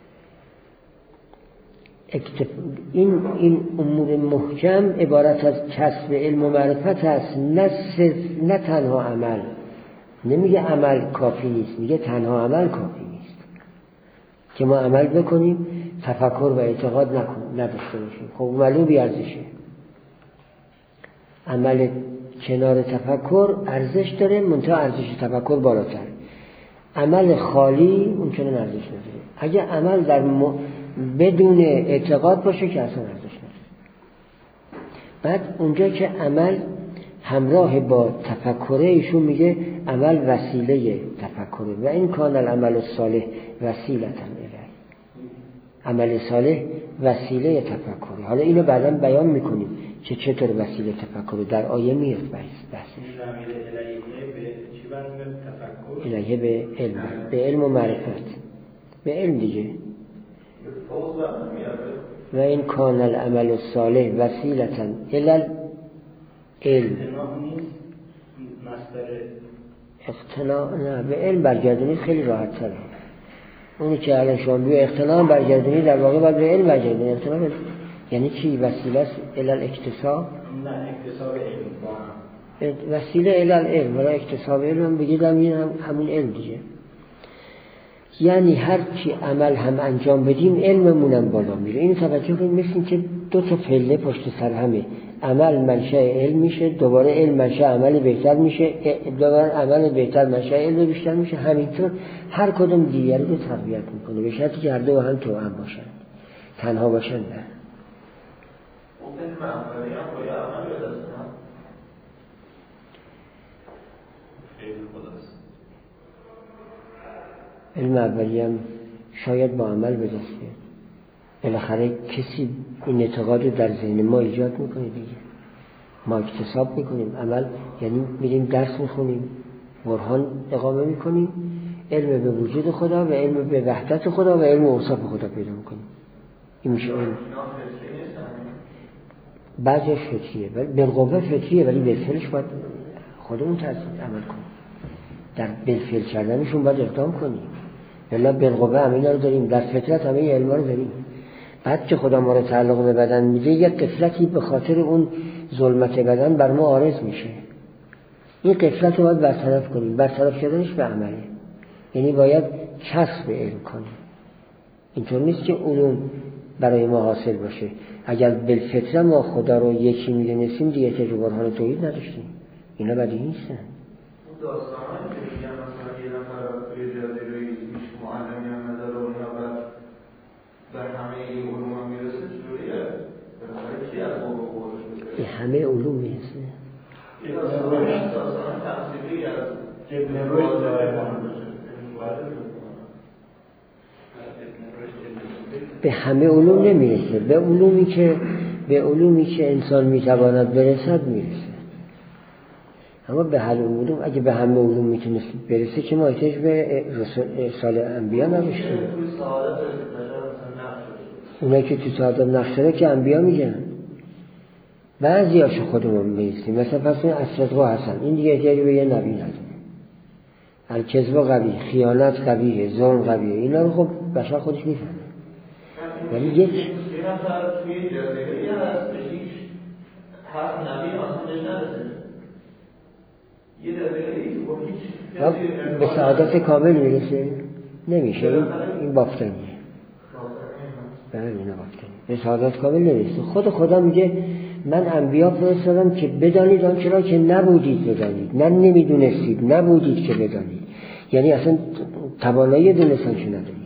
[SPEAKER 1] اکتف... این این امور محکم عبارت از کسب علم و معرفت است، نه صرف نه تنها عمل. نمیگه عمل کافی نیست، میگه تنها عمل کافی نیست که ما عمل بکنیم، تفکر و اعتقاد نکن نداشته باشیم. خب معلوم بی ارزشه. عمل کنار تفکر ارزش داره، منتها ارزش تفکر بالاتر. عمل خالی اون چنان ارزش نداره. اگه عمل در م... بدون اعتقاد باشه که اصلا ارزش نداره. بعد اونجا که عمل همراه با تفکره، ایشون میگه عمل وسیله تفکره. و این کان العمل الصالح وسیلة الیه. عمل صالح وسیله تفکره. حالا اینو بعدا بیان میکنیم که چطور وسیله تفکره در آیه میاد بحثش. الیه به علم، به علم و معرفت، به علم دیگه. و این کان العمل الصالح وسیلة الی علم. اقتناع نه، به علم برگردونید خیلی راحت تره. اونی که الان شما به اقتناع برگردونید در واقع باید به علم برگردونید. اقتناع ب... یعنی چی؟ وسیله است الی الاکتساب.
[SPEAKER 2] نه اکتساب علم با
[SPEAKER 1] وسیله الی العلم، ولی اکتساب علم بگید هم همون علم دیگه. یعنی هر چی عمل هم انجام بدیم علممون هم بالا میره. این توجه کنید، مثل این که دو تا پله پشت سر همه، عمل منشأ علم میشه، دوباره علم منشأ عمل بهتر میشه، دوباره عمل بهتر منشأ علم بیشتر میشه. همینطور هر کدوم دیگری رو تقویت میکنه، به شرطی که هر دو هم توأم باشن، تنها باشن نه. علم اولی هم شاید با عمل به دست بیاد. بالاخره کسی این اعتقاد رو در ذهن ما ایجاد میکنه دیگه. ما اکتساب میکنیم. عمل یعنی میریم درس میخونیم، برهان اقامه میکنیم، علم به وجود خدا و علم به وحدت خدا و علم اوصاف خدا پیدا میکنیم. این میشه علم. بعضیش فطریه، ولی بالقوه فطریه، ولی بالفعلش باید خودمون تأثیر عمل کنیم. در بالفعل کردنشون باید اقدام کنیم. الا بالقوه همه اینا رو داریم، در فطرت همه این علما رو داریم. بعد که خدا ما رو تعلق به بدن میده، یک غفلتی به خاطر اون ظلمت بدن بر ما عارض میشه. این غفلت رو باید برطرف کنیم. برطرف کردنش به عمله، یعنی باید کسب علم کنیم. اینطور نیست که علوم برای ما حاصل باشه. اگر بالفطره ما خدا رو یکی میدونستیم دیگه که برهان توحید نداشتیم. اینا بدیهی نیستن.
[SPEAKER 3] اون داستانایی که میگن مثلا یه نفر توی جزیره هیچ معلمی هم نداره و اینا بعد به همه این علوم هم میرسه، چجوریه؟ بالاخره کی از قوم قولش میرسه؟
[SPEAKER 1] این همه علوم میرسه.
[SPEAKER 3] یه داستان داستان تفسیری از
[SPEAKER 2] ابن رشد داره.
[SPEAKER 1] به همه علوم نمیرسه، به علومی که به علومی که انسان میتواند برسد میرسه. اما به هر علوم، اگه به همه علوم میتونست برسه که ما احتیاج به ارسال انبیا نداشتیم. اونایی که تو سعادت نقش داره که انبیا میگن. بعضی هاشو خودمون میرسیم. مثلا پس این الصدق حسن، این دیگه احتیاج به یه نبی نداره. الکذب قوی، خیانت قویه، ظلم قویه، اینا رو خب بشر خودش میفهمه. ولی یک
[SPEAKER 3] یه نفر توی جزیره هست به هیچ حرف نبی اصلا بهش نرسه. یه جزیره با هیچ
[SPEAKER 1] به سعادت کامل میرسه؟ نمیشه. این بافتنیه. بله اینا بافتنیه. به سعادت کامل نمیرسه. خود خدا میگه من انبیا فرستادم که بدانید آنچه را که نبودید بدانید، نه نمیدونستید، نبودید که بدانید. یعنی اصلا توانایی دونستنشو ندارید.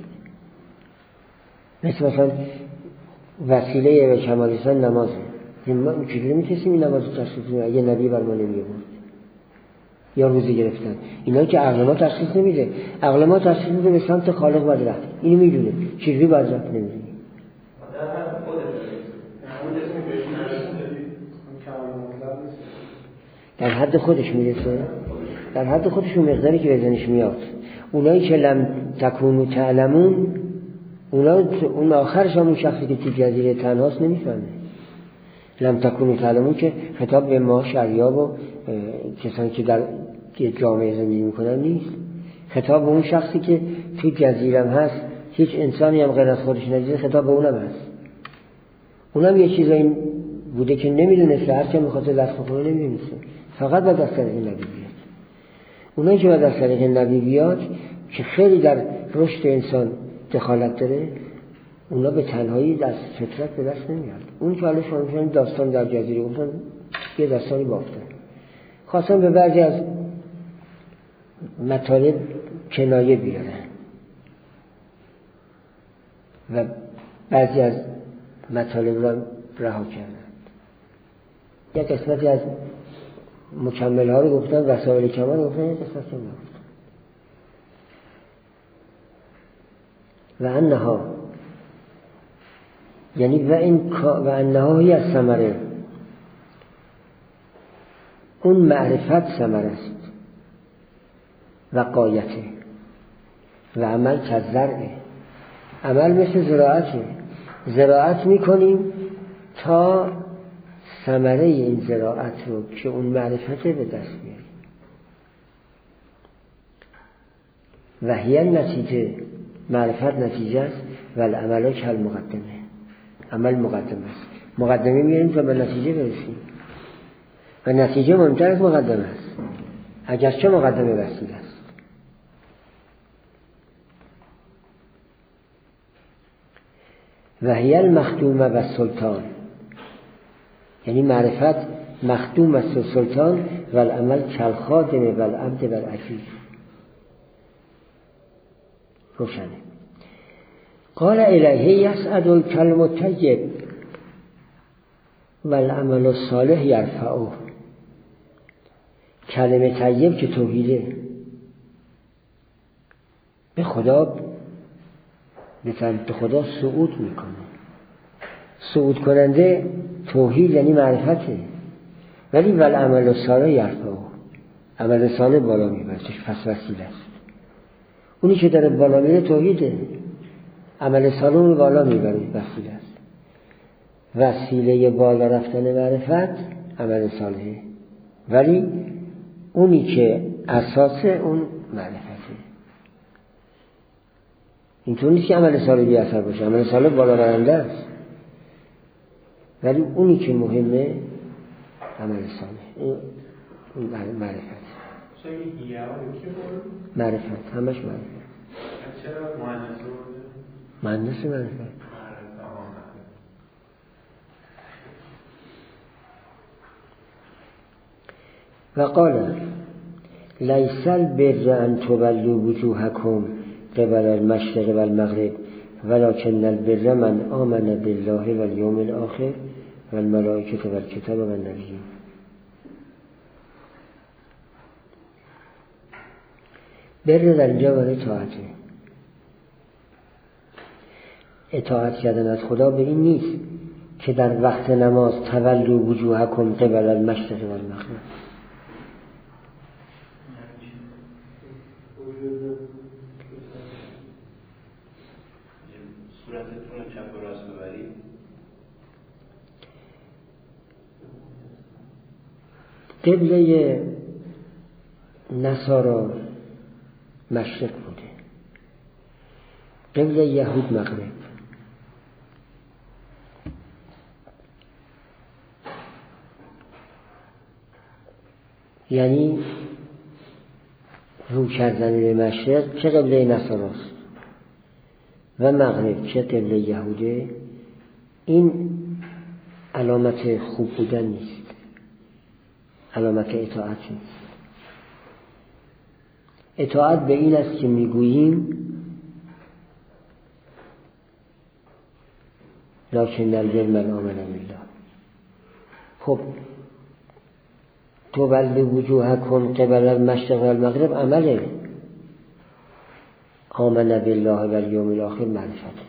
[SPEAKER 1] مثل مثلا وسیله به کمال رسیدن نمازه. ما چجوری میتونیم این نماز رو تشخیص بدیم اگه نبی بر ما نمیآورد؟ یا روزه گرفتن، اینا که عقل ما تشخیص نمیده. عقل ما تشخیص میده به سمت خالق باید رفت. اینو میدونه، چجوری باید رفت نمیدونی. در حد خودش میرسه، در حد خودش اون مقداری که بزنش میاد. اونایی که لم تکونوا تعلمون، اونا اون آخرش همون شخصی که تو جزیره تنهاست نمیفهمه. لم تکونوا تعلمون که خطاب به ما شریاب و کسانی که در جامعه زندگی میکنن نیست. خطاب به اون شخصی که تو جزیره هست، هیچ انسانی هم غیر از خودش ندیده، خطاب به اونم هست. اونم یه چیزایی بوده که نمیدونسته، هر چه میخواسته دست بخونه نمیدونسته، فقط با دست طریق نبی بیاد. اونایی که با دست طریق نبی بیاد که خیلی در رشد انسان دخالت داره، اونا به تنهایی از فطرت به دست نمیاد. اون که حالا شما میشن داستان در جزیره گفتن یه داستانی بافتن، خواستن به بعضی از مطالب کنایه بیارن و بعضی از مطالب را رها کردن. یک قسمتی از مکمل ها رو گفتن، وسایل کمال رو گفتن، یک قسمتی رو نگفتن. و انها، یعنی و این و انها هی از ثمره، اون معرفت ثمره است و قایته. و عمل کالزرعه، عمل مثل زراعته. زراعت میکنیم تا ثمره این زراعت رو که اون معرفته به دست میاریم. و هی نتیجه، معرفت نتیجه است و العمل کالمقدمه، عمل مقدمه است. مقدمه میاریم تا به نتیجه برسیم و نتیجه مهمتر از مقدمه است، اگرچه مقدمه وسیله است. و هی المخدومه و سلطان، یعنی معرفت مخدوم است سلطان و العمل کالخادم و العبد و العجیز. روشنه. قال الیه یسعد الکلم الطیب و العمل الصالح یرفعه. کلمه طیب که توحیده به خدا، به سمت خدا صعود میکنه. صعود کننده توحید یعنی معرفته ولی ول عمل صالح یرفعه، عمل صالح بالا میبرتش، پس وسیله است. اونی که داره بالا میره توحیده، عمل صالح رو بالا میبره، وسیله است. وسیله بالا رفتن معرفت عمل صالحه، ولی اونی که اساس اون معرفته. اینطور نیست که عمل صالح بی اثر باشه، عمل صالح بالا برنده است، ولی اونی که مهمه عمل صالح، اون معرفت. معرفت، همش معرفت.
[SPEAKER 4] چرا مؤنث بود؟
[SPEAKER 1] مؤنث معرفت. و قال لیس البر ان تولوا وجوهکم قبل المشرق و المغرب ولکن البر من آمن بالله و الیوم الاخر و الملائکه و الکتاب و النبیین. بر در اینجا برای اطاعته. اطاعت کردن از خدا به این نیست که در وقت نماز تولوا وجوهکم قبل المشرق و المغرب.
[SPEAKER 5] صورتتون رو چپ و راست ببرید.
[SPEAKER 1] قبله نصارا مشرق بوده، قبله یهود مغرب. یعنی رو کردن به مشرق چه قبله نصاراست و مغرب چه قبله یهوده. این علامت خوب بودن نیست، علامت اطاعت نیست. اطاعت به این است که میگوییم لکن البر من آمن بالله. خب تولوا وجوهکم قبل المشرق و المغرب عمله، آمن بالله و الیوم الاخر معرفته.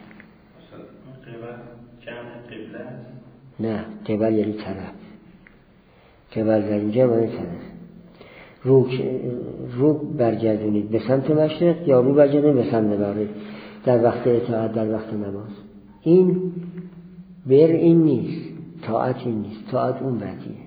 [SPEAKER 1] نه، قبل یعنی طرف. قبل در اینجا معنی طرف. رو رو برگردونید به سمت مشرق یا رو برگردونید به سمت مغرب در وقت اطاعت، در وقت نماز. این بر این نیست، طاعت این نیست، طاعت اون بعدیه.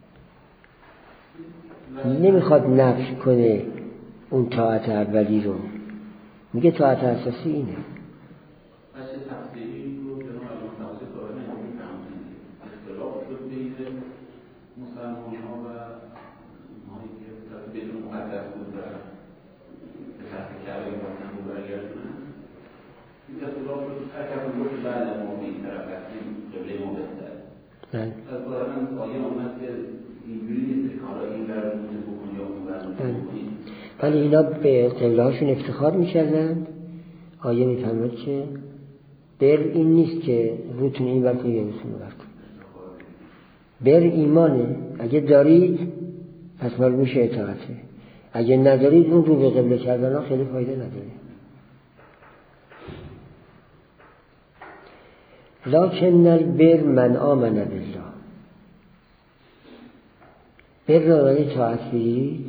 [SPEAKER 1] نمیخواد نفی کنه اون طاعت اولی رو، میگه طاعت اساسی اینه.
[SPEAKER 5] پس تفسیری رو جناب علامه طباطبایی قائل نمی‌فهمند. اختلاف شد بین مسلمان‌ها و اونهایی که بدون مقدس بود و به طرف کعبه وطن رو برگردونن. این اختلاف شد هر کسی گفت بله ما به این طرف هستیم، قبله ما بهتره. از قرآن آیه آمد که اینجوری نیست که حالا این ور می‌تونید بکنید یا اون ور می‌تونید بکنید.
[SPEAKER 1] ولی اینا به قبله هاشون افتخار می‌کردند. آیه می‌فهمد که بر این نیست که روتون این ور کنید یا روتون ور کنید. بر ایمانه. اگه دارید پس معلوم میشه اطاعته، اگه ندارید اون رو به قبله کردن ها خیلی فایده نداره. لکن البر من آمن بالله. بر را معنی طاعت بگیرید.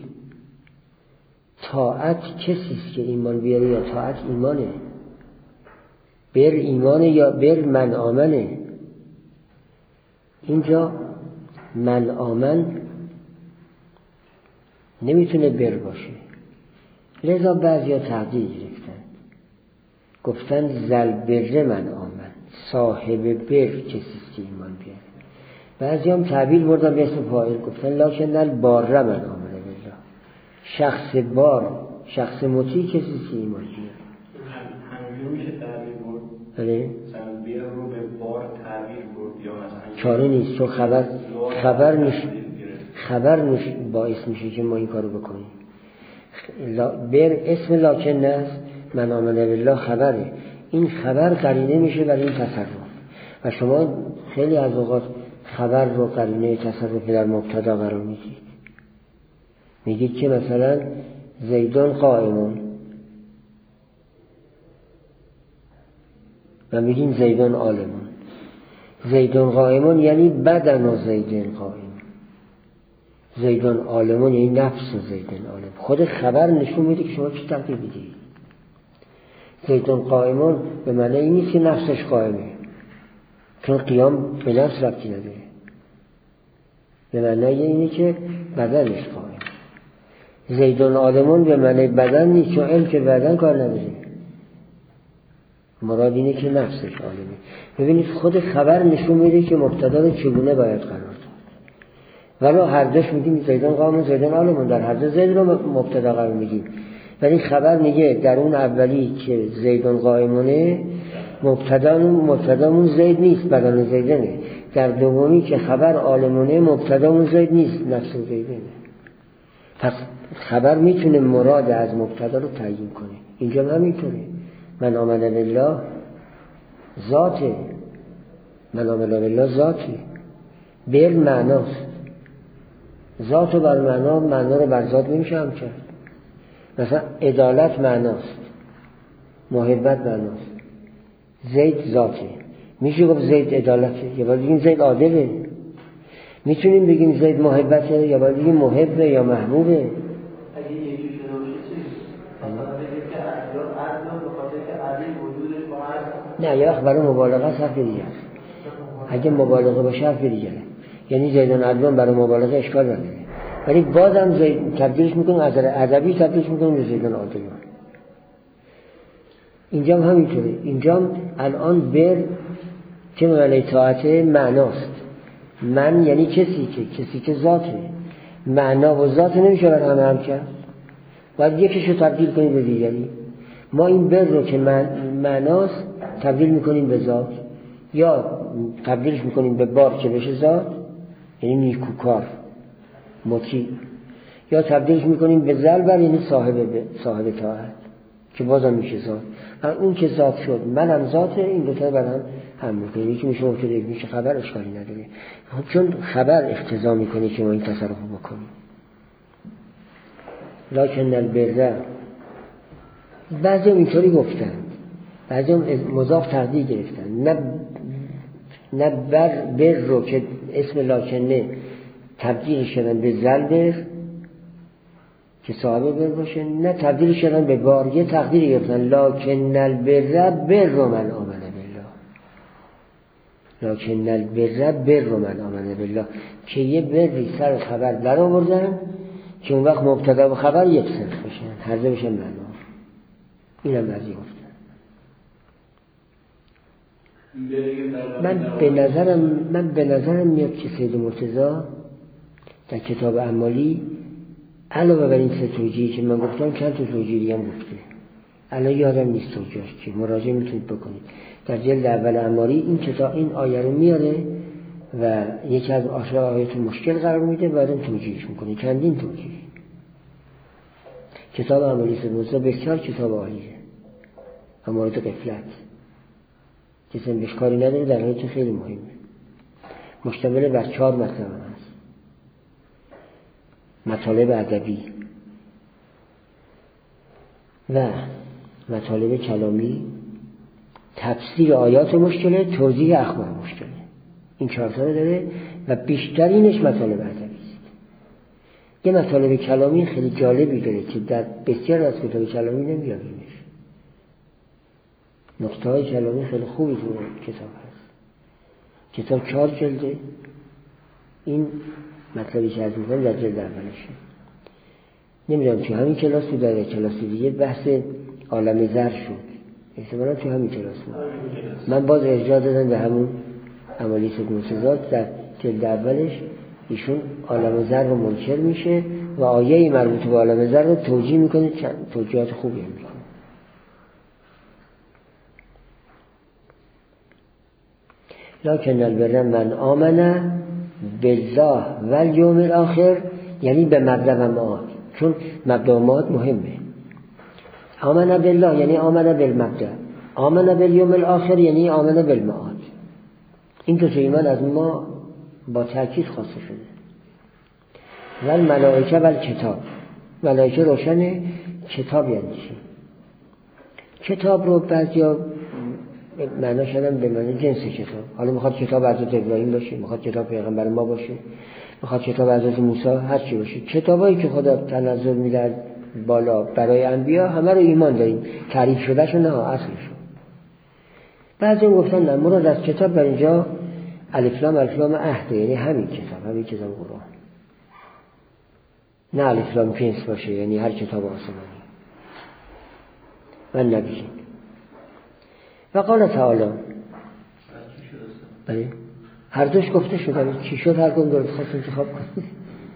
[SPEAKER 1] طاعت کسیست که ایمان بیاره یا طاعت ایمانه؟ بر ایمانه یا بر من آمنه؟ اینجا من آمن نمیتونه بر باشه، لذا بعضی ها تغییر گرفتن، گفتن زل بر من آمن، صاحب بر کسیست که ایمان بیاره. بعضی هم تعبیر بردن به اسم فاعل، گفتن لکن البار من آمن بالله، شخص بار، شخص مطیع کسیست که ایمان بیاره.
[SPEAKER 2] همینجور میشه تعبیر برد؟
[SPEAKER 1] بله؟
[SPEAKER 2] مثلا بیر رو به بار تعبیر برد یا مثلا
[SPEAKER 1] چاره نیست، چون خبر خبر میشه، خبر میشه باعث میشه که ما این کارو بکنیم. بر اسم لکن است، من آمن بالله خبره، این خبر قرینه میشه برای این تصرف. و شما خیلی از اوقات خبر رو قرینه تصرف در مبتدا قرار میدید. میگید که مثلا زیدون قائمون و میگین زیدون عالمون. زیدون قائمون یعنی بدن و زیدون قائم. زیدون عالمون یعنی نفس زیدون عالم. خود خبر نشون میده که شما چی تقدیر میدید. زیدون قائمون به معنی این نیست که نفسش قائمه، چون قیام به نفس ربطی نداره. به معنی اینه که بدنش قائم. زیدون عالمون به معنی بدن نیست، چون علم که بدن کار نداره. مراد اینه که نفسش عالمه. ببینید خود خبر نشون میده که مبتدا رو چگونه باید قرار داد. ولی هر دوش میگیم زیدون قائمون زیدون عالمون، در هر دو زید رو مبتدا قرار میدیم. ولی خبر میگه در اون اولی که زیدون قائمونه مبتدامون مبتدامون زید نیست، بدن زیدونه. در دومی که خبر عالمونه مبتدامون زید نیست، نفس زیدونه. پس خبر میتونه مراد از مبتدا رو تعیین کنه. اینجا هم میتونه من آمن بالله ذاته، من آمن بالله ذاته، بل معناست. ذات رو بر معنا، معنا رو بر ذات نمیشه هم کرد. مثلا عدالت معناست، محبت معناست، زید ذاته. میشه گفت زید عدالته، یا باید بگیم زید عادله. میتونیم بگیم زید محبته، یا باید بگیم محبه یا محبوبه.
[SPEAKER 3] اگه یکی شده باشه چی؟ مثلا بگیم که عدل عدل به خاطر که عدل وجودش با عدل.
[SPEAKER 1] نه، یه وقت برای مبالغه حرف دیگه است. اگه مبالغه باشه حرف دیگه. یعنی زیدون عدلون برای مبالغه اشکال نداره، ولی بازم زید تبدیلش میکنیم از ادبی تبدیلش میکنیم به زیدون عادلون. اینجا هم همینطوره. اینجا هم الان بر که معنی طاعته معناست. من یعنی کسی که کسی که ذاته، معنا و ذات نمیشه بر همه هم کرد، باید یکیشو تبدیل کنیم به دیگری. ما این بر رو که معناست تبدیل میکنیم به ذات، یا تبدیلش میکنیم به بار که بشه ذات یعنی نیکوکار مطیع، یا تبدیلش میکنیم به ذلبر یعنی صاحب صاحب طاعت که بازم میشه ذات. اون که ذات شد منم ذاته، این دو تا برام هم میکنه. یکی میشه مبتدا، یکی میشه خبر، اشکالی نداره. چون خبر اقتضا میکنه که ما این تصرف رو بکنیم. لکن البر، بعضی هم اینطوری گفتن، بعضی هم مضاف تقدیر گرفتن. نه نه بر بر رو که اسم لاکنه تبدیل شدن به ذلبر که صاحب بر باشه، نه تبدیل شدن به بار. یه تقدیر گرفتن لکن البر بر من آمن بالله، لکن البر بر من آمن بالله، که یه بری سر خبر در آوردن که اون وقت مبتدا و خبر یک صرف بشن، هر دو بشن معنا. اینم بعضی گفتن. من به نظرم من به نظرم میاد که سید مرتضی در کتاب اعمالی علاوه بر این سه توجیهی که من گفتم چند تا توجیه دیگه هم گفته. الان یادم نیست توجیهش که مراجعه میتونید بکنید. در جلد اول اعمالی این کتاب این آیه رو میاره و یکی از آیات مشکل قرار میده، بعدم توجیهش میکنه. چندین توجیه. کتاب اعمالی سید مرتضی بسیار کتاب عالیه. مورد غفلت کسی بهش کاری نداره، در حالی که خیلی مهمه. مشتمل بر چهار مطلب هست: مطالب ادبی و مطالب کلامی، تفسیر آیات مشکله، توضیح اخبار مشکله. این چهار تا داره و بیشترینش مطالب ادبی است. یه مطالب کلامی خیلی جالبی داره که در بسیار از کتاب کلامی نمیابیمش. نقطه های کلامی خیلی خوبی تو کتاب هست. کتاب چهار جلده. این مطلبی که از میکنم در جلد اولشه. نمیدونم تو همین کلاس بود در کلاس دیگه بحث عالم زر شد، احتمالا تو همین کلاس بود. من باز ارجاع دادم به همون اعمالی سید مرتضی. در جلد اولش ایشون عالم زر رو منکر میشه و آیه مربوط به عالم زر رو توجیه میکنه، توجیهات خوبی هم میکنه. لکن البر من آمن بالله و الیوم الاخر، یعنی به مبدأ و معاد، چون مبدأ و معاد مهمه. آمن بالله یعنی آمن بالمبدأ، آمن بالیوم الاخر یعنی آمن بالمعاد. این دو تا ایمان از ما با تأکید خواسته شده. و الملائکه و الکتاب، ملائکه روشنه، کتاب یعنی چی؟ کتاب رو بعضیا معنا شدن به معنی جنس کتاب. حالا میخواد کتاب حضرت ابراهیم باشه، میخواد کتاب پیغمبر ما باشه، میخواد کتاب حضرت موسی هر چی باشه، کتابایی که خدا تنزل میده بالا برای انبیا همه رو ایمان داریم، تعریف شده شو نه اصلشو. بعضی گفتن نه، مراد از کتاب در اینجا الف لام الف لام عهد، یعنی همین کتاب، همین کتاب قرآن، نه الف لام جنس باشه یعنی هر کتاب آسمانی و نبیین. و قال تعالی بله هر دوش گفته شده، چی شد هر کدوم درست خواست انتخاب کنید.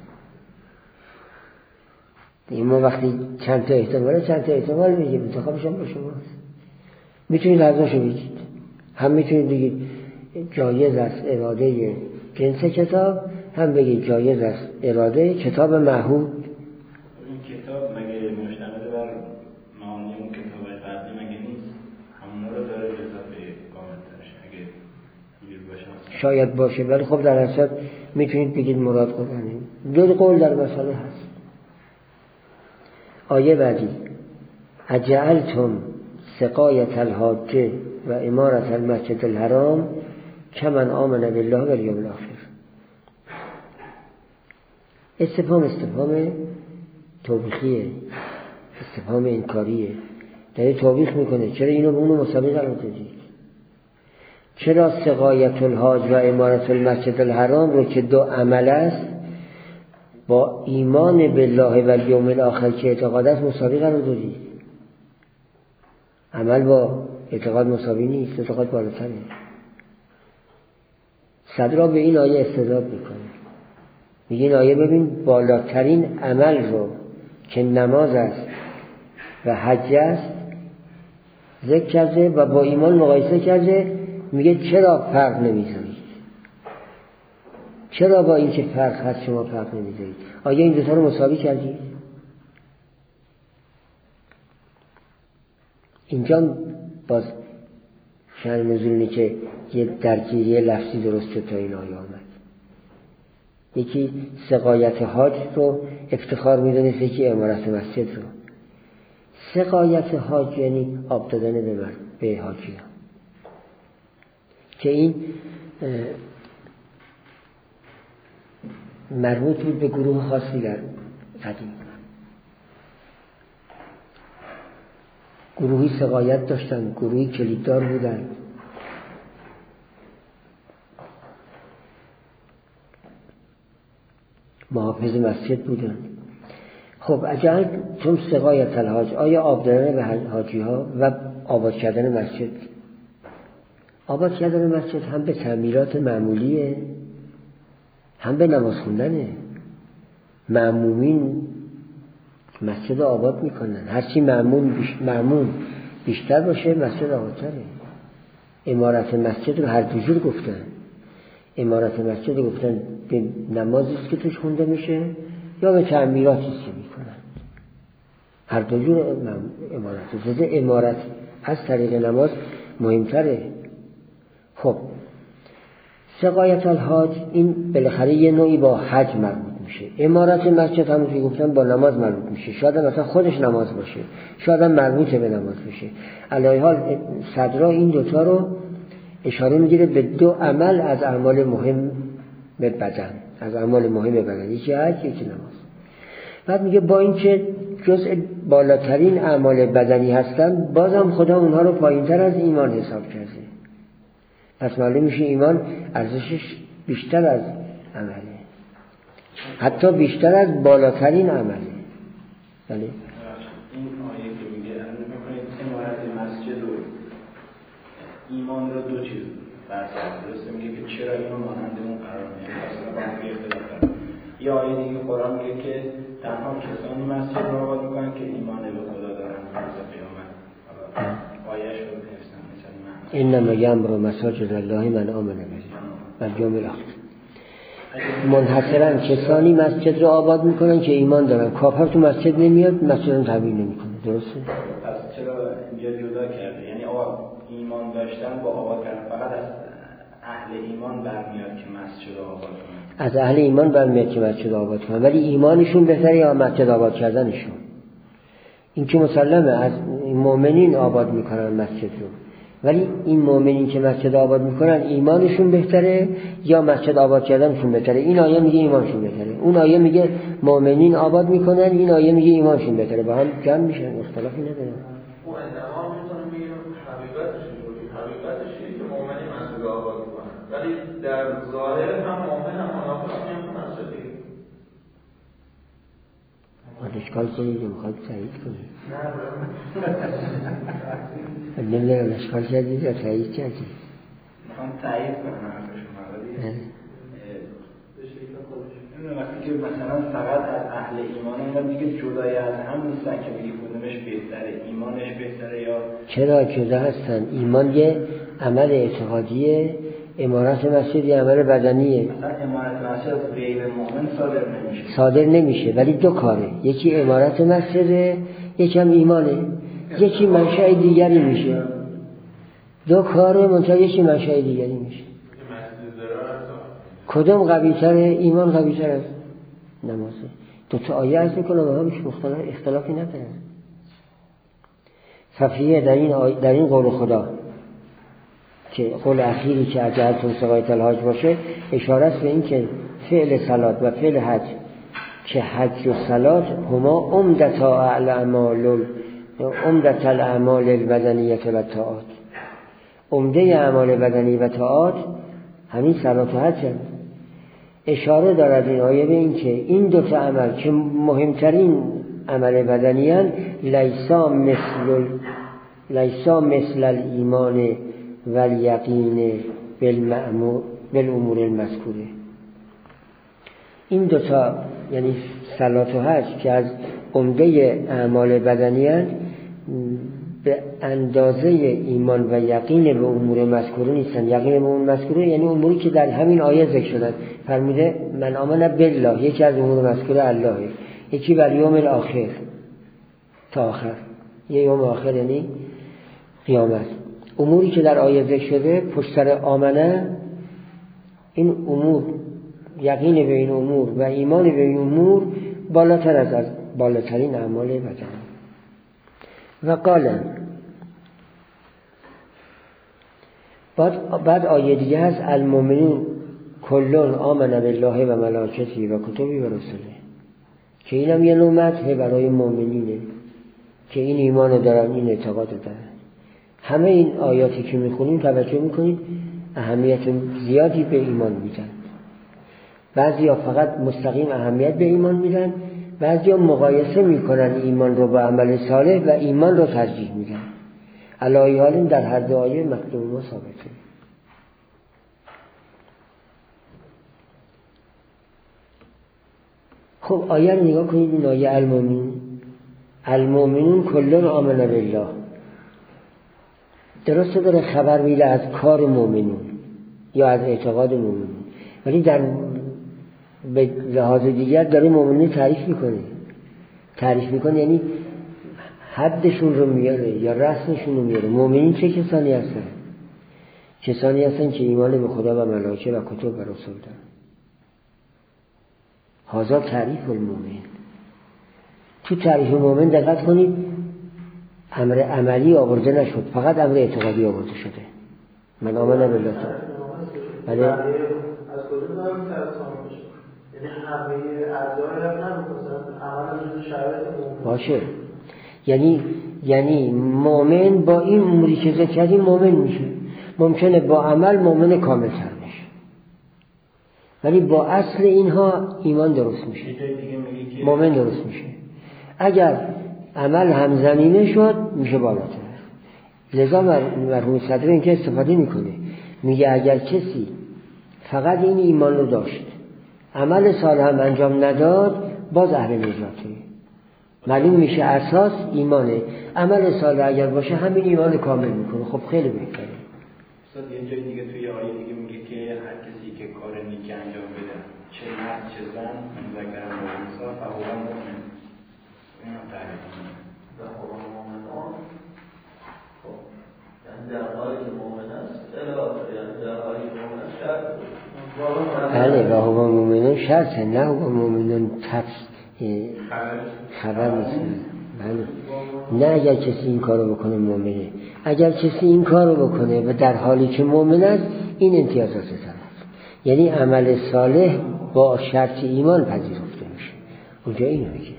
[SPEAKER 1] ما وقتی چند تا احتماله چند تا احتمال میگیم، انتخابش هم با شماست. میتونید هر دوشو بگید، هم میتونید بگید جایز است اراده جنس کتاب، هم بگید جایز است اراده کتاب معهود.
[SPEAKER 2] این کتاب مگه مشتمل بر معانی اون کتاب قبلی مگه نیست؟ همون رو داره کتاب کاملترش اگه اینجور باشه
[SPEAKER 1] شاید باشه، ولی خب در اصل میتونید بگید مراد قرآنه. دو قول در مسئله هست. آیه بعدی اجعلتم سقایت الحاج و امارت المسجد الحرام کمن آمن بالله و الیوم الاخر. استفهام استفهام توبیخیه، استفهام انکاریه، داره توبیخ میکنه چرا اینو به اونو مساوی قرار دادید، چرا سقایت الحاج و امارت المسجد الحرام رو که دو عمل است با ایمان بالله و الیوم الاخر که اعتقاد است مساوی قرار دادید. عمل با اعتقاد مساوی نیست، اعتقاد بالاتره. صدرا به این آیه استدلال میکنه، میگه این آیه ببین بالاترین عمل رو که نماز است و حج است ذکر کرده و با ایمان مقایسه کرده، میگه چرا فرق نمیذارید؟ چرا با این که فرق هست شما فرق نمیذارید؟ آیا این دوتا رو مساوی کردید؟ اینجا باز شأن نزولی که یه درگیری لفظی درسته تا این آیه آمد. یکی سقایت حاج رو افتخار میدونست، یکی امارت مسجد رو. سقایت حاج یعنی آب دادن به مرد به حاجیان، که این مربوط بود به گروه خاصی در قدیم. گروهی سقایت داشتن، گروهی کلیددار بودن. محافظ مسجد بودن. خب اجل چون سقایت الحاج، آیا آب دادن به حاجی ها و آباد کردن مسجد. آباد کردن مسجد هم به تعمیرات معمولیه، هم به نماز خوندنه. معمومین مسجد آباد میکنن، هرچی معمون بیش... معمون بیشتر باشه مسجد آبادتره. امارت مسجد رو هر دو جور گفتن. امارت مسجد رو گفتن به نمازی است که توش خونده میشه یا به تعمیراتی است که میکنن. هر دو جور امارت. جزء امارت از طریق نماز مهمتره. خب سقایت الحاج این بالاخره یه نوعی با حج مربوط میشه. امارت مسجد همون که گفتن با نماز مربوط میشه. شاید مثلا خودش نماز باشه، شاید مربوط به نماز باشه. علی حال صدرا این دوتا رو اشاره میگیره به دو عمل از اعمال مهم به بدن، از اعمال مهم به بدن، یکی حج یکی نماز. بعد میگه با این که جزء بالاترین اعمال بدنی هستن، بازم خدا اونها رو پایینتر از ایمان حساب کرده. پس معلوم میشه ایمان ارزشش بیشتر از عمله، حتی بیشتر از بالاترین عمله. بله
[SPEAKER 2] این آیه که میگه میکنید امارت مسجد و ایمان رو دو چیز برسد. درسته میگه که چرا اینو مانند اون قرار میده، اصلا با هم اختلاف داره. یه آیه دیگه قرآن میگه که تنها کسانی مسجد رو آباد میکنن که ایمان به خدا دارن روز قیامت. آیه‌اش رو بنویسن مثلا
[SPEAKER 1] انما یامر مساجد الله من آمن به والیوم الاخر. منحصرا کسانی مسجد رو آباد میکنن که ایمان دارن. کافر تو مسجد نمیاد، مسجد رو تعمیر نمیکنه. درسته؟
[SPEAKER 2] پس چرا اینجا جدا کرده؟ یعنی آقا ایمان داشتن با آباد کردن فقط از اهل ایمان برمیاد که مسجد رو آباد کنن.
[SPEAKER 1] از اهل ایمان برمیاد که مسجد رو آباد کنن، ولی ایمانشون بهتره یا مسجد آباد کردنشون؟ این که مسلمه از مؤمنین آباد میکنن مسجد رو، ولی این مؤمنین که مسجد آباد میکنن ایمانشون بهتره یا مسجد آباد کردنشون بهتره؟ این آیه میگه ایمانشون بهتره، اون آیه میگه مؤمنین آباد میکنن، این آیه میگه ایمانشون بهتره. با هم جمع میشن، اختلافی نداره.
[SPEAKER 6] اون انما میتونه میگه حقیقتش اینه، حقیقتش اینه که مؤمنین مسجد آباد میکنن، ولی در ظاهر هم مؤمن هم منافق هم میان مسجد دیگه.
[SPEAKER 1] باید اشکال کنید یا میخواید تایید کنید؟ نمیدونم اشکال کردید یا تایید کردید؟
[SPEAKER 2] میخوام تایید کنم حرف شما، ولی وقتی که مثلا فقط از اهل ایمان اینا دیگه جدای از هم نیستن که میگه کدومش بهتره، ایمانش بهتره یا
[SPEAKER 1] چرا جدا هستن؟ ایمان یه عمل اعتقادیه، امارت مسجد یه عمل بدنیه.
[SPEAKER 2] مثلا امارت مسجد غیر مؤمن صادر نمیشه
[SPEAKER 1] صادر نمیشه ولی دو کاره، یکی امارت مسجده، یکی هم ایمانه، یکی منشأ دیگری میشه. دو کاره منتها یکی منشأ دیگری میشه. کدوم قوی‌تره؟ ایمان قوی‌تر از نمازه. دو تا آیه از میکنم و همش مختلف اختلافی نداره. صفیه در این آی... در این قول خدا که قول اخیری که اجعلتم سقایة الحاج باشه، اشاره است به این که فعل صلات و فعل حج که حج و صلات هما عمدتا الاعمال عمدت الاعمال البدنیه و طاعات، عمده اعمال بدنی و طاعات همین صلات و حج هست. اشاره دارد این آیه به این که این دو تا عمل که مهمترین عمل بدنی هستند، لیسا مثل لیسا مثل الایمان و الیقین بالامور المذکوره. این دو تا یعنی صلات و حج که از عمده اعمال بدنی هستند، به اندازه ایمان و یقین به امور مذکوره نیستن. یقین به امور مذکوره یعنی اموری که در همین آیه ذکر شدن. فرموده من آمن بالله، یکی از امور مذکوره اللهه، یکی بر یوم الاخر تا آخر، یه یوم آخر یعنی قیامت. اموری که در آیه ذکر شده پشت سر آمنه، این امور یقین به این امور و ایمان به این امور بالاتر از, از بالاترین اعمال بدن. و قالن بعد, بعد آیه دیگه هست المؤمنون کلون آمن بالله و ملائکته و کتبی و رسله، که اینم یه نوع مدحه برای مؤمنینه که این ایمان دارن، این اعتقاد دارن. همه این آیاتی که میخونیم توجه میکنید اهمیت زیادی به ایمان میدن. بعضی ها فقط مستقیم اهمیت به ایمان میدن، بعضی ها مقایسه میکنن ایمان رو با عمل صالح و ایمان رو ترجیح میدن. علی حال در هر دو آیه مطلوب ما ثابته. خب آیه رو نگاه کنید، این آیه المؤمنون المؤمنون کلون آمن بالله، درسته داره خبر میده از کار مؤمنون یا از اعتقاد مؤمنون، ولی در به لحاظ دیگر داره مؤمنین تعریف میکنه. تعریف میکنه یعنی حدشون رو میاره یا رسمشون رو میاره. مؤمنین چه کسانی هستن؟ کسانی هستن که ایمان به خدا و ملائکه و کتب و رسول دارن. هذا تعریف المؤمن. تو تعریف مؤمن دقت کنید، امر عملی آورده نشد، فقط امر اعتقادی آورده شده. من آمن بالله.
[SPEAKER 3] بله. از کجا دارم ترسام بشه؟ یعنی همه اعضای هم نمی‌کنن، عمل شرایط مؤمن
[SPEAKER 1] باشه. یعنی یعنی مؤمن با این امری که ذکر کردیم مؤمن میشه. ممکنه با عمل مؤمن کامل تر بشه، ولی با اصل اینها ایمان درست میشه، مؤمن درست میشه. اگر عمل همزمینه شد میشه بالاتر. لذا مرحوم صدر این که استفاده میکنه، میگه اگر کسی فقط این ایمان رو داشت عمل صالح هم انجام نداد باز اهل نجاته. معلوم میشه اساس ایمانه، عمل صالح اگر باشه همین ایمان کامل میکنه. خب خیلی بهتره.
[SPEAKER 2] استاد یه جای دیگه توی آیه دیگه میگه که هر کسی که کار نیکی انجام بده، چه مرد چه زن، مذکر و انثی، فهو مؤمن. اینو تعریف کنه.
[SPEAKER 6] فهو مؤمن. خب یعنی در حالی که مؤمن است، الی یعنی در حالی که مؤمن است شرط.
[SPEAKER 1] بله، و هو مؤمنون شرطه، نه هو مؤمنون تفس خبر نیست. بله. نه اگر کسی این کارو بکنه مؤمنه، اگر کسی این کارو بکنه و در حالی که مؤمن است این امتیازات طرف، یعنی عمل صالح با شرط ایمان پذیرفته میشه. اونجا اینو میگه.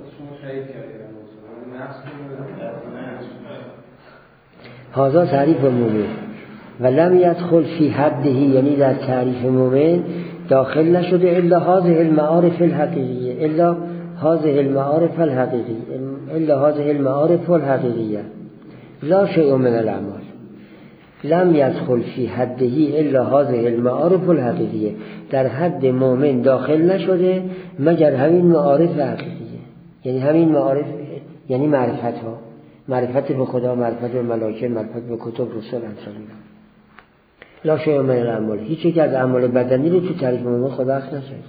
[SPEAKER 1] هذا تعریف المؤمن و لم يدخل فی حده، یعنی در تعریف مؤمن داخل نشده الا هذه المعارف الحقیقیه، الا هذه المعارف الحقیقیه، الا هذه المعارف الحقیقیه لا شیء من الاعمال. لم يدخل فی حده الا هذه المعارف الحقیقیه، در حد مؤمن داخل نشده مگر همین معارف حقیقیه، یعنی همین معارف، یعنی معرفت ها، معرفت به خدا، معرفت به ملائکه، معرفت به کتب، رسول، امثال. لا شیء من الاعمال، هیچ یک از اعمال بدنی رو تو تعریف مؤمن خدا اخذ نشده.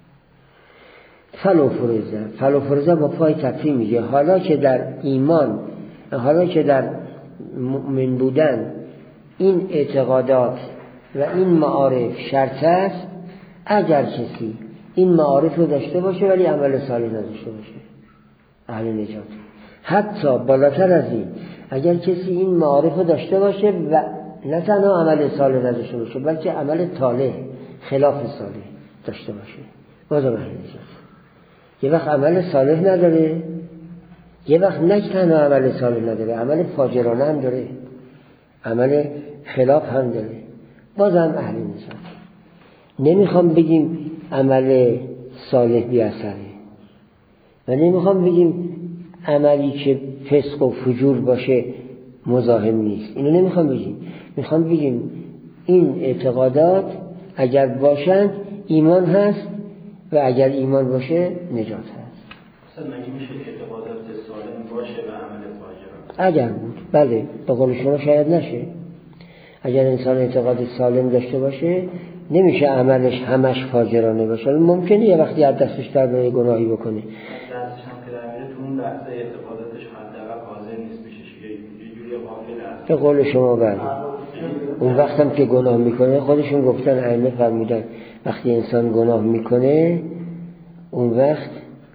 [SPEAKER 1] فلو فرزه، فلو فرزه با پای تفریم میگه حالا که در ایمان، حالا که در مؤمن بودن این اعتقادات و این معارف شرط است، اگر کسی این معارف رو داشته باشه ولی عمل صالح نداشته باشه اهل نجات. حتی بالاتر از این، اگر کسی این معارف رو داشته باشه و نه تنها عمل صالح نداشته باشه بلکه عمل طالح خلاف صالح داشته باشه، بازم اهل نجات. یه وقت عمل صالح نداره، یه وقت نه تنها عمل صالح نداره، عمل فاجرانه هم داره، عمل خلاف هم داره، بازم اهل نجات. نمیخوام بگیم عمل صالح بی اثره و نمیخوام بگیم عملی که فسق و فجور باشه مزاحم نیست، اینو نمیخوام بگیم. میخوام بگیم این اعتقادات اگر باشند ایمان هست و اگر ایمان باشه نجات هست.
[SPEAKER 2] اصلا مگه میشه اعتقادات سالم باشه و عمل فاجرانه؟
[SPEAKER 1] اگر بود، بله، به قول شما شاید نشه. اگر انسان اعتقاد سالم داشته باشه نمیشه عملش همش فاجرانه باشه. ممکنه یه وقتی از دستش در به گناهی بکنه،
[SPEAKER 2] دستش هم که در میره تو اون لحظه اعتقاداتش حداقل حاضر نیست بشه، یه جوری غافل است.
[SPEAKER 1] به قول شما بله. اون وقت هم که گناه میکنه، خودشون گفتن ائمه فرمودن وقتی انسان گناه میکنه اون وقت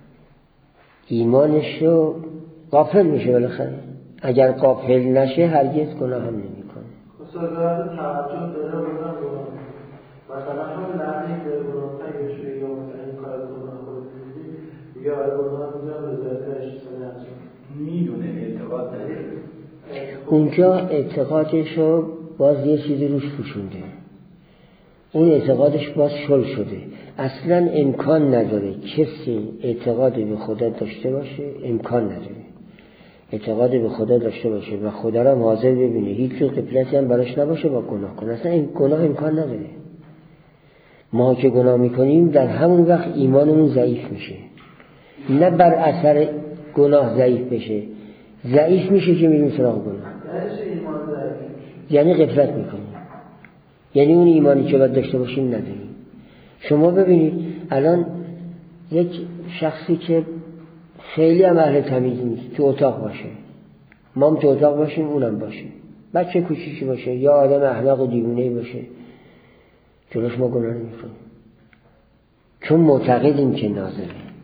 [SPEAKER 1] ایمانش رو غافل میشه بالاخره. اگر غافل نشه هرگز گناه هم نمیکنه.
[SPEAKER 3] خصوصا توجه داره بودن گناه، مثلا همون لحظه‌ای که گناه تگه شده یا مثلا این کار گناه خود دیدی دیگه آره گناه میذارم رضایتش سنت
[SPEAKER 2] میدونه اعتقاد داره.
[SPEAKER 1] اونجا اعتقادش رو باز یه چیزی روش پوشونده، اون اعتقادش باز شل شده. اصلا امکان نداره کسی اعتقاد به خدا داشته باشه، امکان نداره اعتقاد به خدا داشته باشه و خدا را حاضر ببینه، هیچ جور قفلتی هم براش نباشه با گناه کنه. اصلا این گناه امکان نداره. ما که گناه میکنیم در همون وقت ایمانمون ضعیف میشه، نه بر اثر گناه ضعیف بشه، ضعیف میشه که میریم سراغ گناه، یعنی غفلت میکنیم، یعنی اون ایمانی که باید داشته باشیم نداریم. شما ببینید الان یک شخصی که خیلی هم اهل تمیز نیست تو اتاق باشه، ما هم تو اتاق باشیم اونم باشه، بچه کوچیکی باشه یا آدم احمق و دیوانه‌ای باشه، جلوش ما گناه نمی‌کنیم چون معتقدیم که ناظره.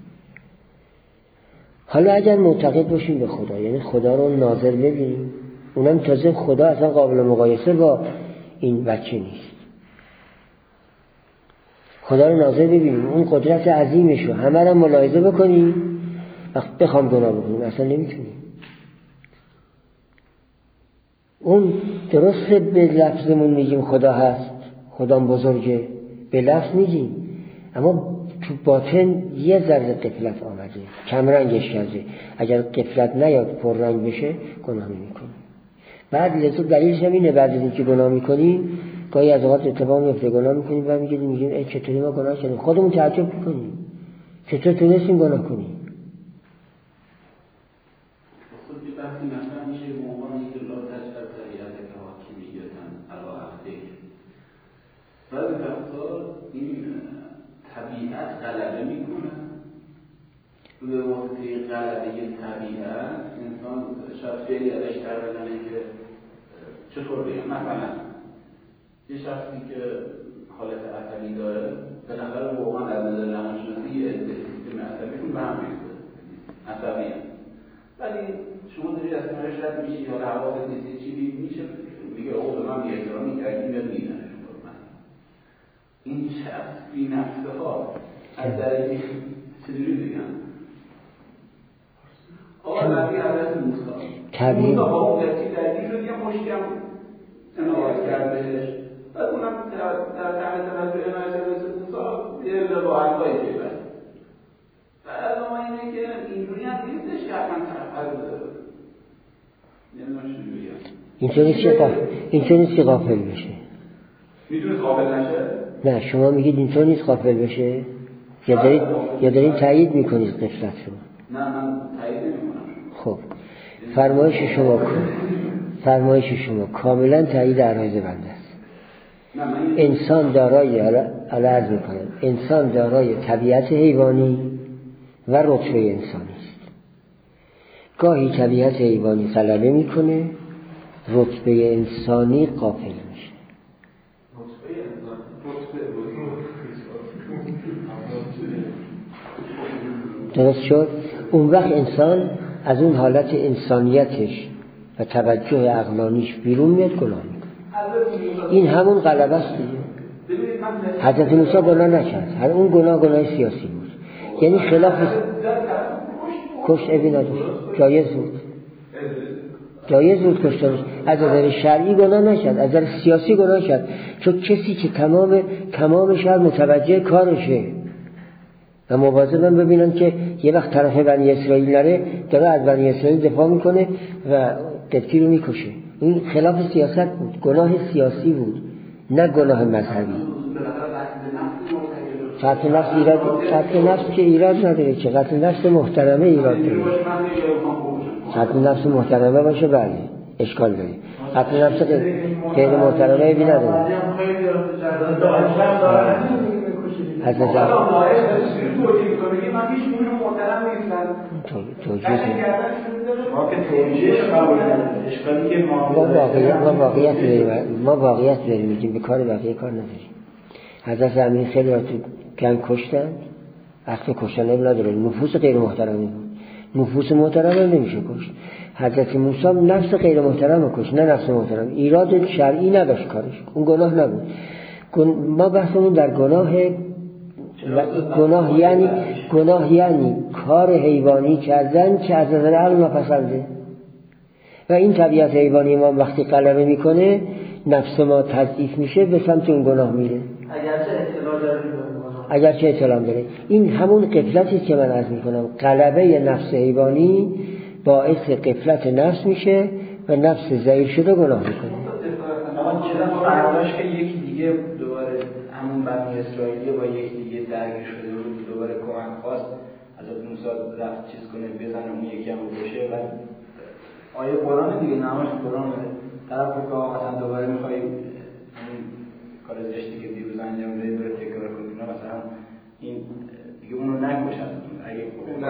[SPEAKER 1] حالا اگر معتقد باشیم به خدا، یعنی خدا رو ناظر ببینیم، اونم تازه خدا اصلا قابل مقایسه با این بچه نیست. خدا رو ناظر ببینیم، اون قدرت عظیمش رو همه رو ملاحظه بکنیم، وقت بخوام گناه بکنیم اصلا نمیتونیم. اون درسته به لفظمون میگیم خدا هست، خدا بزرگه، به لفظ میگیم، اما تو باطن یه ذره غفلت آمده، کمرنگش کرده. اگر غفلت نیاد پررنگ بشه گناه نمی‌کنیم. بعد لذت دلیلش هم اینه، بعد از اینکه گناه می‌کنیم گاهی از اوقات اتفاق میفته گناه می‌کنیم و میگیم میگیم ای چطوری ما گناه کردیم، خودمون تعجب می‌کنیم چطور تونستیم گناه کنیم.
[SPEAKER 5] خود به وقتی مثلا میشه به عنوان اینکه لا تجرب طبیعت که حاکمیتن علا عهده، بعضی وقتا این طبیعت غلبه میکنه، به واسطه غلبه طبیعت انسان شاید خیلی ازش در بدنه که چطور بگم، مثلا یه شخصی که حالت عصبی داره بالاخره واقعا از نظر روانشناسی یه سیستم عصبیشون به هم ریخته، عصبی هم، ولی ولی شما داری از کنارش رد میشی یا حواست نیست چی میشه میگه آقا به من بی‌احترامی کردی میاد میزنه شما. این شخص بی نفسه ها از طریق چجوری بگم آقا نبی حضرت موسی
[SPEAKER 1] طبیعی
[SPEAKER 5] موسی با اون درکی درگیر شد یه مشکی هم عنایت کردش بعد اونم در تحت توجه عنایت حضرت موسی یه با حرفایی که بست بعد ما اینه که اینجوری هم نیستش که حتما طرف بوده نمیدونم چی بگم
[SPEAKER 1] اینطور نیست که غافل اینطور نیست که غافل بشه.
[SPEAKER 5] میتونست غافل نشه؟
[SPEAKER 1] نه شما میگید اینطور نیست غافل بشه یا دارید یا دارید تایید میکنید قفلت رو؟
[SPEAKER 5] نه من تایید نمیکنم.
[SPEAKER 1] خب فرمایش شما فرمایش شما کاملا تایید عرایض بنده است. انسان دارای عرض میکنم انسان دارای طبیعت حیوانی و رتبه انسانی است. گاهی طبیعت حیوانی غلبه میکنه رتبه انسانی غافل میشه. درست شد؟ اون وقت انسان از اون حالت انسانیتش و توجه عقلانیش بیرون میاد گناه میکنه. این همون غلبه است دیگه. حضرت موسی گناه نکرد، هر اون گناه گناه سیاسی بود، یعنی خلاف کشت ابی نداشت، جایز بود جایز بود کشتنش. از نظر شرعی گناه نکرد، از نظر سیاسی گناه کرد، چون کسی که تمام تمام شهر متوجه کارشه و مواظبن ببینن که یه وقت طرف بنی اسرائیل نره داره از بنی اسرائیل دفاع میکنه و قبطی رو میکشه. این خلاف سیاست بود، گناه سیاسی بود نه گناه مذهبی. قتل نفس ایراد قتل نفس که ایراد نداره، که قتل نفس محترمه ایراد داره. قتل نفس محترمه باشه بله اشکال داره، قتل نفس غیر محترمه ایبی نداره. از نظر ما واقعیت داریم ما واقعیت داریم میگیم به کار بقیه کار نداریم. حضرت امین خیلی را تو گنگ کشتن، وقتی کشتن هم نداره، نفوس غیر محترمه بود، نفوس محترمه نمیشه کشت. حضرت موسی نفس غیر محترمه کشت نه نفس محترمه. ایراد شرعی نداشت کارش، اون گناه نبود. ما بحثمون در گناه گناه یعنی گناه یعنی کار حیوانی کردن که از نظر عقل ناپسنده و این طبیعت حیوانی ما وقتی غلبه میکنه نفس ما تضعیف میشه به سمت اون گناه میره
[SPEAKER 3] اگرچه اطلاع داره
[SPEAKER 1] اگرچه اطلاع داره. این همون غفلتی که من عرض میکنم، غلبه نفس حیوانی باعث غفلت نفس میشه و نفس ضعیف شده گناه میکنه.
[SPEAKER 2] اما چرا فرداش که یکی دیگه دوباره همون بنی اسرائیلی با یکی دیگه درگیر شده بود دوباره کمک خواست حضرت موسی رفت چیز کنه بزنه اون یکی هم بشه و آیه قرآن دیگه نماش قرآن طرف که مثلا دوباره میخوای همون کار زشتی که دیروز انجام دادی بره تکرار کنی مثلا این دیگه اونو نکشن اگه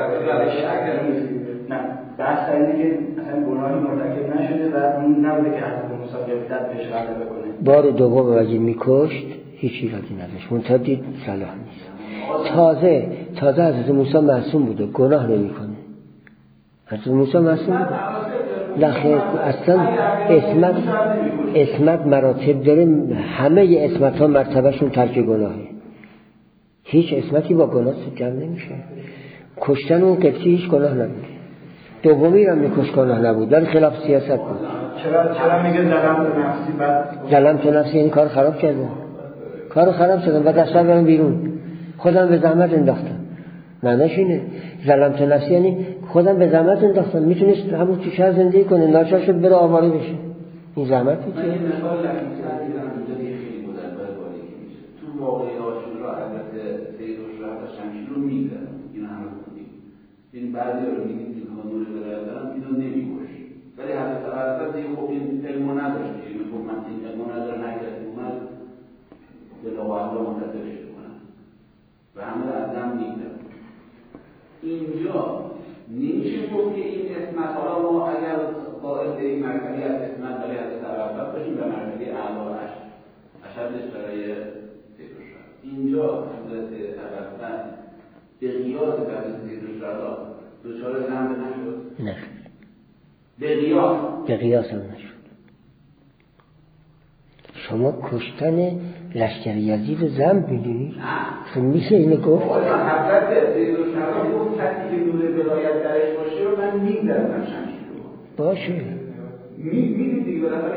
[SPEAKER 2] نه بحث اینه که مثلا گناهی مرتکب نشده و اون نبوده که حضرت موسی غفلت بهش غلبه کنه.
[SPEAKER 1] بار دوم اگه میکشت هیچ ایرادی نداشت، منتها دید صلاح نیست. تازه تازه حضرت موسی معصوم بوده، گناه نمیکنه. حضرت موسی معصوم بوده. لخیر اصلا اسمت اسمت مراتب داره، همه اسمت ها مرتبهشون ترک گناهه. هیچ اسمتی با گناه جمع نمیشه. کشتن اون قبطی هیچ گناه نبود، دومی هم میکش گناه نبود ولی خلاف سیاست بود.
[SPEAKER 2] چرا چرا میگه ظلم تو نفسی؟ بعد
[SPEAKER 1] ظلم تو نفسی یعنی کار خراب کردن، کار خراب کردن و دستم برم بیرون، خودم به زحمت انداختم. معناش اینه ظلم تو نفسی یعنی خودم به زحمت انداختم، میتونست همون تو شهر زندگی کنه، ناچار شد بره آواره بشه. این زحمت بود.
[SPEAKER 5] من یه مثال لطیف دیدم اونجا دیگه خیلی مدبر باریکی میشه. تو واقعه عاشورا حضرت سید الشهدا شمشیر رو میزد، اینو همه خوندیم. این بعضی رو میگید که قانون برادرم اینو نمیگوش، ولی حضرت حضرت دیگه خب این علمو نداشت، یعنی خب من این علمو ندارم نکرد اومد به لغاهلا منتظرش کنم و همه رو از دم میگدم. اینجا نمیشه گفت که این اسمت حالا ما اگر با این مرکبی از اسمت برای حضرت عباس باشیم و مرکبی اعلا اشدش برای سیدالشهدا. اینجا حضرت عباس به قیاس حضرت سیدالشهدا دچار ذنب نشد.
[SPEAKER 1] نه
[SPEAKER 5] به قیاس
[SPEAKER 1] به قیاس هم نشد. شما کشتن لشکر یزید رو ذنب میدونی؟
[SPEAKER 5] نه
[SPEAKER 1] میشه اینو گفت؟
[SPEAKER 5] حضرت زید الشهرا گفت کسی که نور ولایت درش باشه رو من میگذرونم شمشیر رو.
[SPEAKER 1] باشه.
[SPEAKER 5] میدونی دیگه بالاخره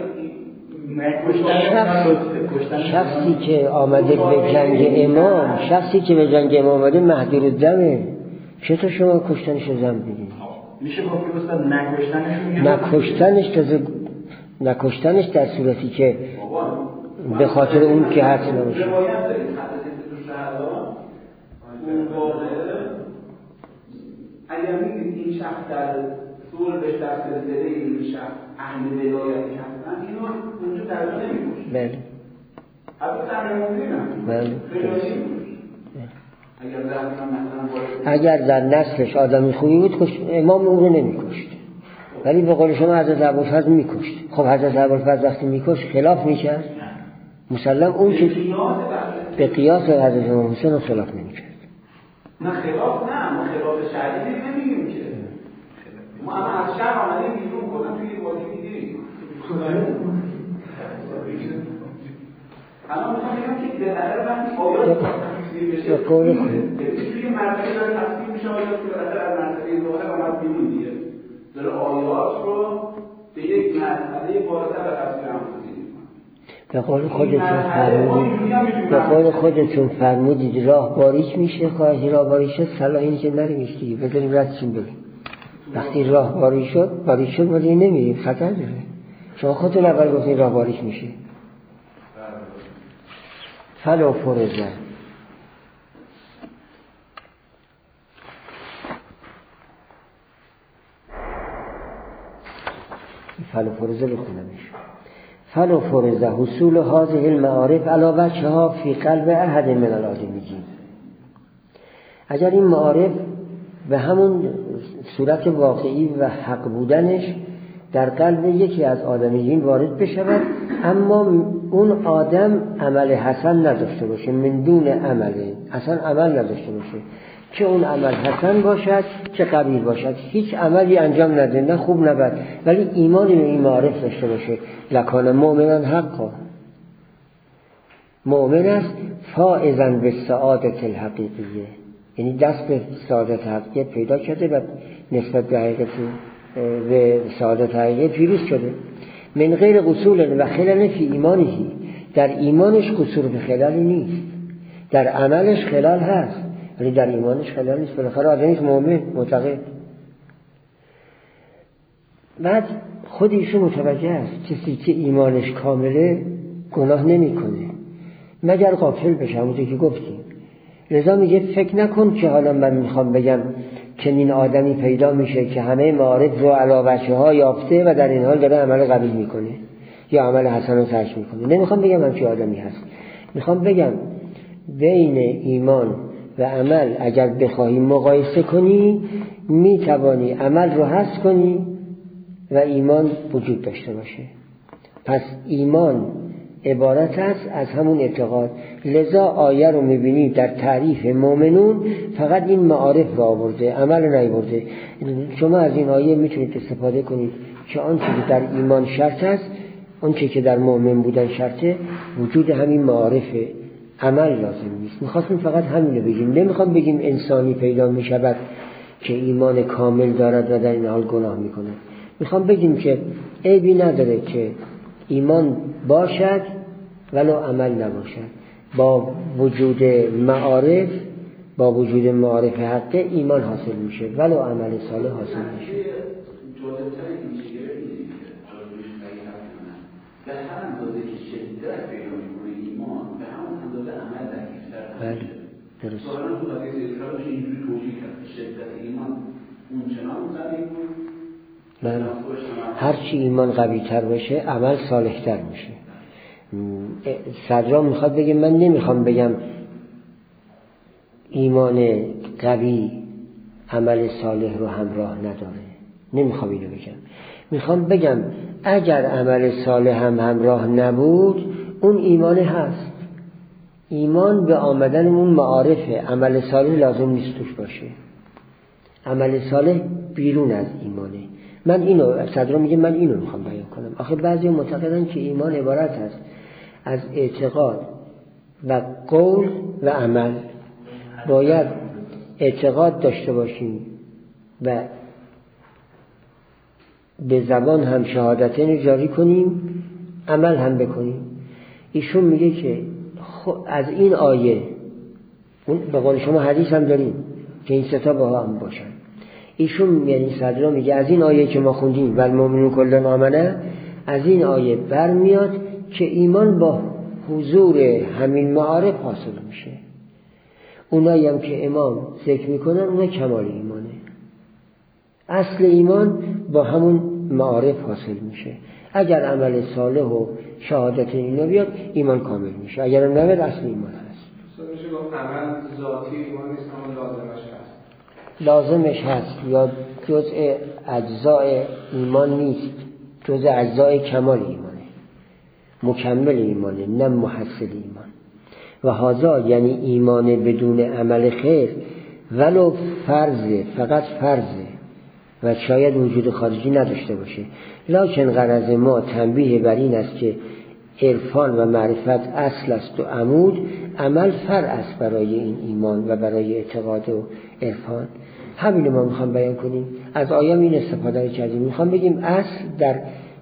[SPEAKER 1] شخصی که آمده به جنگ امام، شخصی که به جنگ امام آمده محضور الدمه، چطور شما کشتنش رو ذنب میدونی؟
[SPEAKER 2] میشه گفت که استاد نکشتنشون
[SPEAKER 1] نکشتنش تازه نکشتنش در صورتی که به خاطر اون که حدس نمیشه.
[SPEAKER 5] روایت دارید حضرت تو شهدا اون واقعه اگر میگید این شخص در صلبش در سلسله این شخص اهل ولایتی هستن اینو اونجا ترجمه نمی‌کنه.
[SPEAKER 1] بله.
[SPEAKER 5] البته امر مومنین هم.
[SPEAKER 1] بله.
[SPEAKER 5] اگر در مثلا
[SPEAKER 1] اگر در نسلش آدمی خوبی بود کش... امام او رو نمی‌کشت. ولی به قول شما حضرت ابوالفضل می‌کشت. خب حضرت ابوالفضل وقتی می‌کشت خلاف می‌کرد. مسلم اون که به قیاس حضرت امام حسین رو خلاف نمی‌کرد.
[SPEAKER 5] نه خلاف نه ما خلاف شرعی نمی‌گیم که. ما از شهر آمدیم بیرون کردن توی وادی دیگه. الان میخوام بگم که بالاخره وقتی آیات تفسیر بشه توی مرتبه داره تفسیر میشه آیات که بالاخره از مرتبه ظاهر آمد بیرون دیگه داره آیات رو به یک مرحله بالاتر به تفسیر هم توضیح میکنه.
[SPEAKER 1] به قول خودتون فرمودید به قول خودتون فرمودید راه باریک میشه، خواهی راه باریک شد صلاح این که نریمش دیگه بذاریم ردشیم بریم. وقتی راه باریک شد باریک شد ولی نمیریم خطر داره. شما خودتون اول گفتین راه باریک میشه. فلو فرزه فلو فرزه بخونمش. فلو فرزه حصول هذه المعارف علی وجهها فی قلب احد من الآدمیین. اگر این معارف به همون صورت واقعی و حق بودنش در قلب یکی از آدمیین وارد بشود اما اون آدم عمل حسن نداشته باشه، من دون عمل اصلا عمل نداشته باشه، چه اون عمل حسن باشد چه قبیح باشد، هیچ عملی انجام نده، نه خوب نه بد، ولی ایمانی به این معارف داشته باشه. لکان مؤمنان حقا، مؤمن است فائزا به سعادت الحقیقیه، یعنی دست به سعادت حقیقیه پیدا کرده و نسبت به حقیقت به سعادت حقیقیه پیروز شده. من غیر قصور و خلل فی ایمانهی، در ایمانش قصور به خلالی نیست، در عملش خلال هست ولی در ایمانش خلال نیست. بالاخره آدمیست مؤمن معتقد. بعد خود ایشون متوجه است کسی که ایمانش کامله گناه نمیکنه مگر غافل بشه، همونطور که گفتیم. لذا میگه فکر نکن که حالا من میخوام بگم چنین آدمی پیدا میشه که همه معارف رو علی وجهها یافته و در این حال داره عمل قبیح میکنه یا عمل حسن رو ترک میکنه. نمیخوام بگم همچین آدمی هست، میخوام بگم بین ایمان و عمل اگر بخواهی مقایسه کنی میتوانی عمل رو حذف کنی و ایمان وجود داشته باشه. پس ایمان عبارت است از همون اعتقاد. لذا آیه رو میبینی در تعریف مؤمنون فقط این معارف رو آورده، عمل رو نیاورده. شما از این آیه میتونید استفاده کنید که آنچه که در ایمان شرط است، آنچه که در مؤمن بودن شرطه، وجود همین معارفه، عمل لازم نیست. میخواستیم فقط همین رو بگیم، نمیخوام بگیم انسانی پیدا میشود که ایمان کامل دارد و در این حال گناه میکنه. میخوام بگیم که عیبی نداره که ایمان باشد ولو عمل نباشد. با وجود معارف، با وجود معارف حقه ایمان حاصل میشه ولو عمل صالح حاصل میشه.
[SPEAKER 5] جالب‌تر این چیه اینه که جالبش به هر اندازه که شدت پیدا می‌کنه ایمان به همون اندازه عمل ضعیف‌تر.
[SPEAKER 1] بله درست.
[SPEAKER 5] ظاهراً تو حدیث اسلام میشه اینجوری توجیه کرد شدت ایمان اون چنان ضعیف بود.
[SPEAKER 1] بله. هرچی ایمان قوی تر بشه عمل صالح تر میشه. صدرا میخواد بگه من نمیخوام بگم ایمان قوی عمل صالح رو همراه نداره، نمیخوام اینو بگم. میخوام بگم اگر عمل صالح هم همراه نبود اون ایمان هست. ایمان به آمدن اون معارفه، عمل صالح لازم نیست توش باشه. عمل صالح بیرون از ایمانه من اینو صدرا میگه من اینو میخوام بیان کنم. آخه بعضی معتقدن که ایمان عبارت است از اعتقاد و قول و عمل. باید اعتقاد داشته باشیم و به زبان هم شهادتین جاری کنیم، عمل هم بکنیم. ایشون میگه که از این آیه، به قول شما حدیث هم داریم که این ستا با هم باشن. ایشون یعنی صدرا میگه از این آیه که ما خوندیم و المؤمنون کلون آمنه، از این آیه برمیاد که ایمان با حضور همین معارف حاصل میشه. اونایی هم که امام ذکر میکنن اونا کمال ایمانه. اصل ایمان با همون معارف حاصل میشه. اگر عمل صالح و شهادت اینا بیاد ایمان کامل میشه، اگر هم نبید اصل ایمان هست.
[SPEAKER 4] میشه گفت عمل ذاتی ایمان نیست، اما لازمش هست.
[SPEAKER 1] لازمش هست یا جزء اجزای ایمان نیست، جزء اجزای کمال ایمانه، مکمل ایمانه، نه محصل ایمان. و هذا یعنی ایمان بدون عمل خیر ولو فرضه، فقط فرضه و شاید وجود خارجی نداشته باشه. لکن غرض ما تنبیه بر این است که عرفان و معرفت اصل است و عمود، عمل فرع است برای این ایمان و برای اعتقاد و عرفان. همین ما میخوام بیان کنیم. از آیام این استفاده کردیم. میخوام بگیم اصل در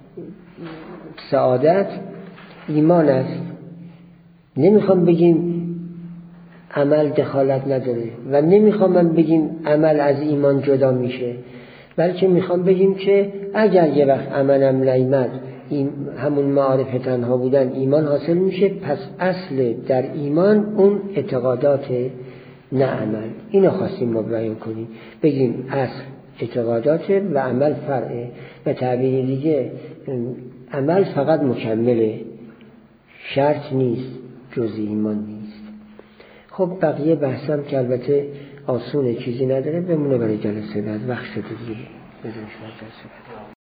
[SPEAKER 1] سعادت ایمان است. نمیخوام بگیم عمل دخالت نداره و نمیخوام من بگیم عمل از ایمان جدا میشه، بلکه میخوام بگیم که اگر یه وقت عملم نیامد، همون معارف تنها بودن ایمان حاصل میشه، پس اصل در ایمان اون اعتقادات نه عمل. اینو خواستیم ما بیان کنیم، بگیم اصل اعتقادات و عمل فرعه. به تعبیر دیگه عمل فقط مکمله، شرط نیست، جز ایمان نیست. خب بقیه بحثم که البته آسونه، چیزی نداره، بمونه برای جلسه بعد. وقت شده دیگه. بذاریم شما جلسه بعد.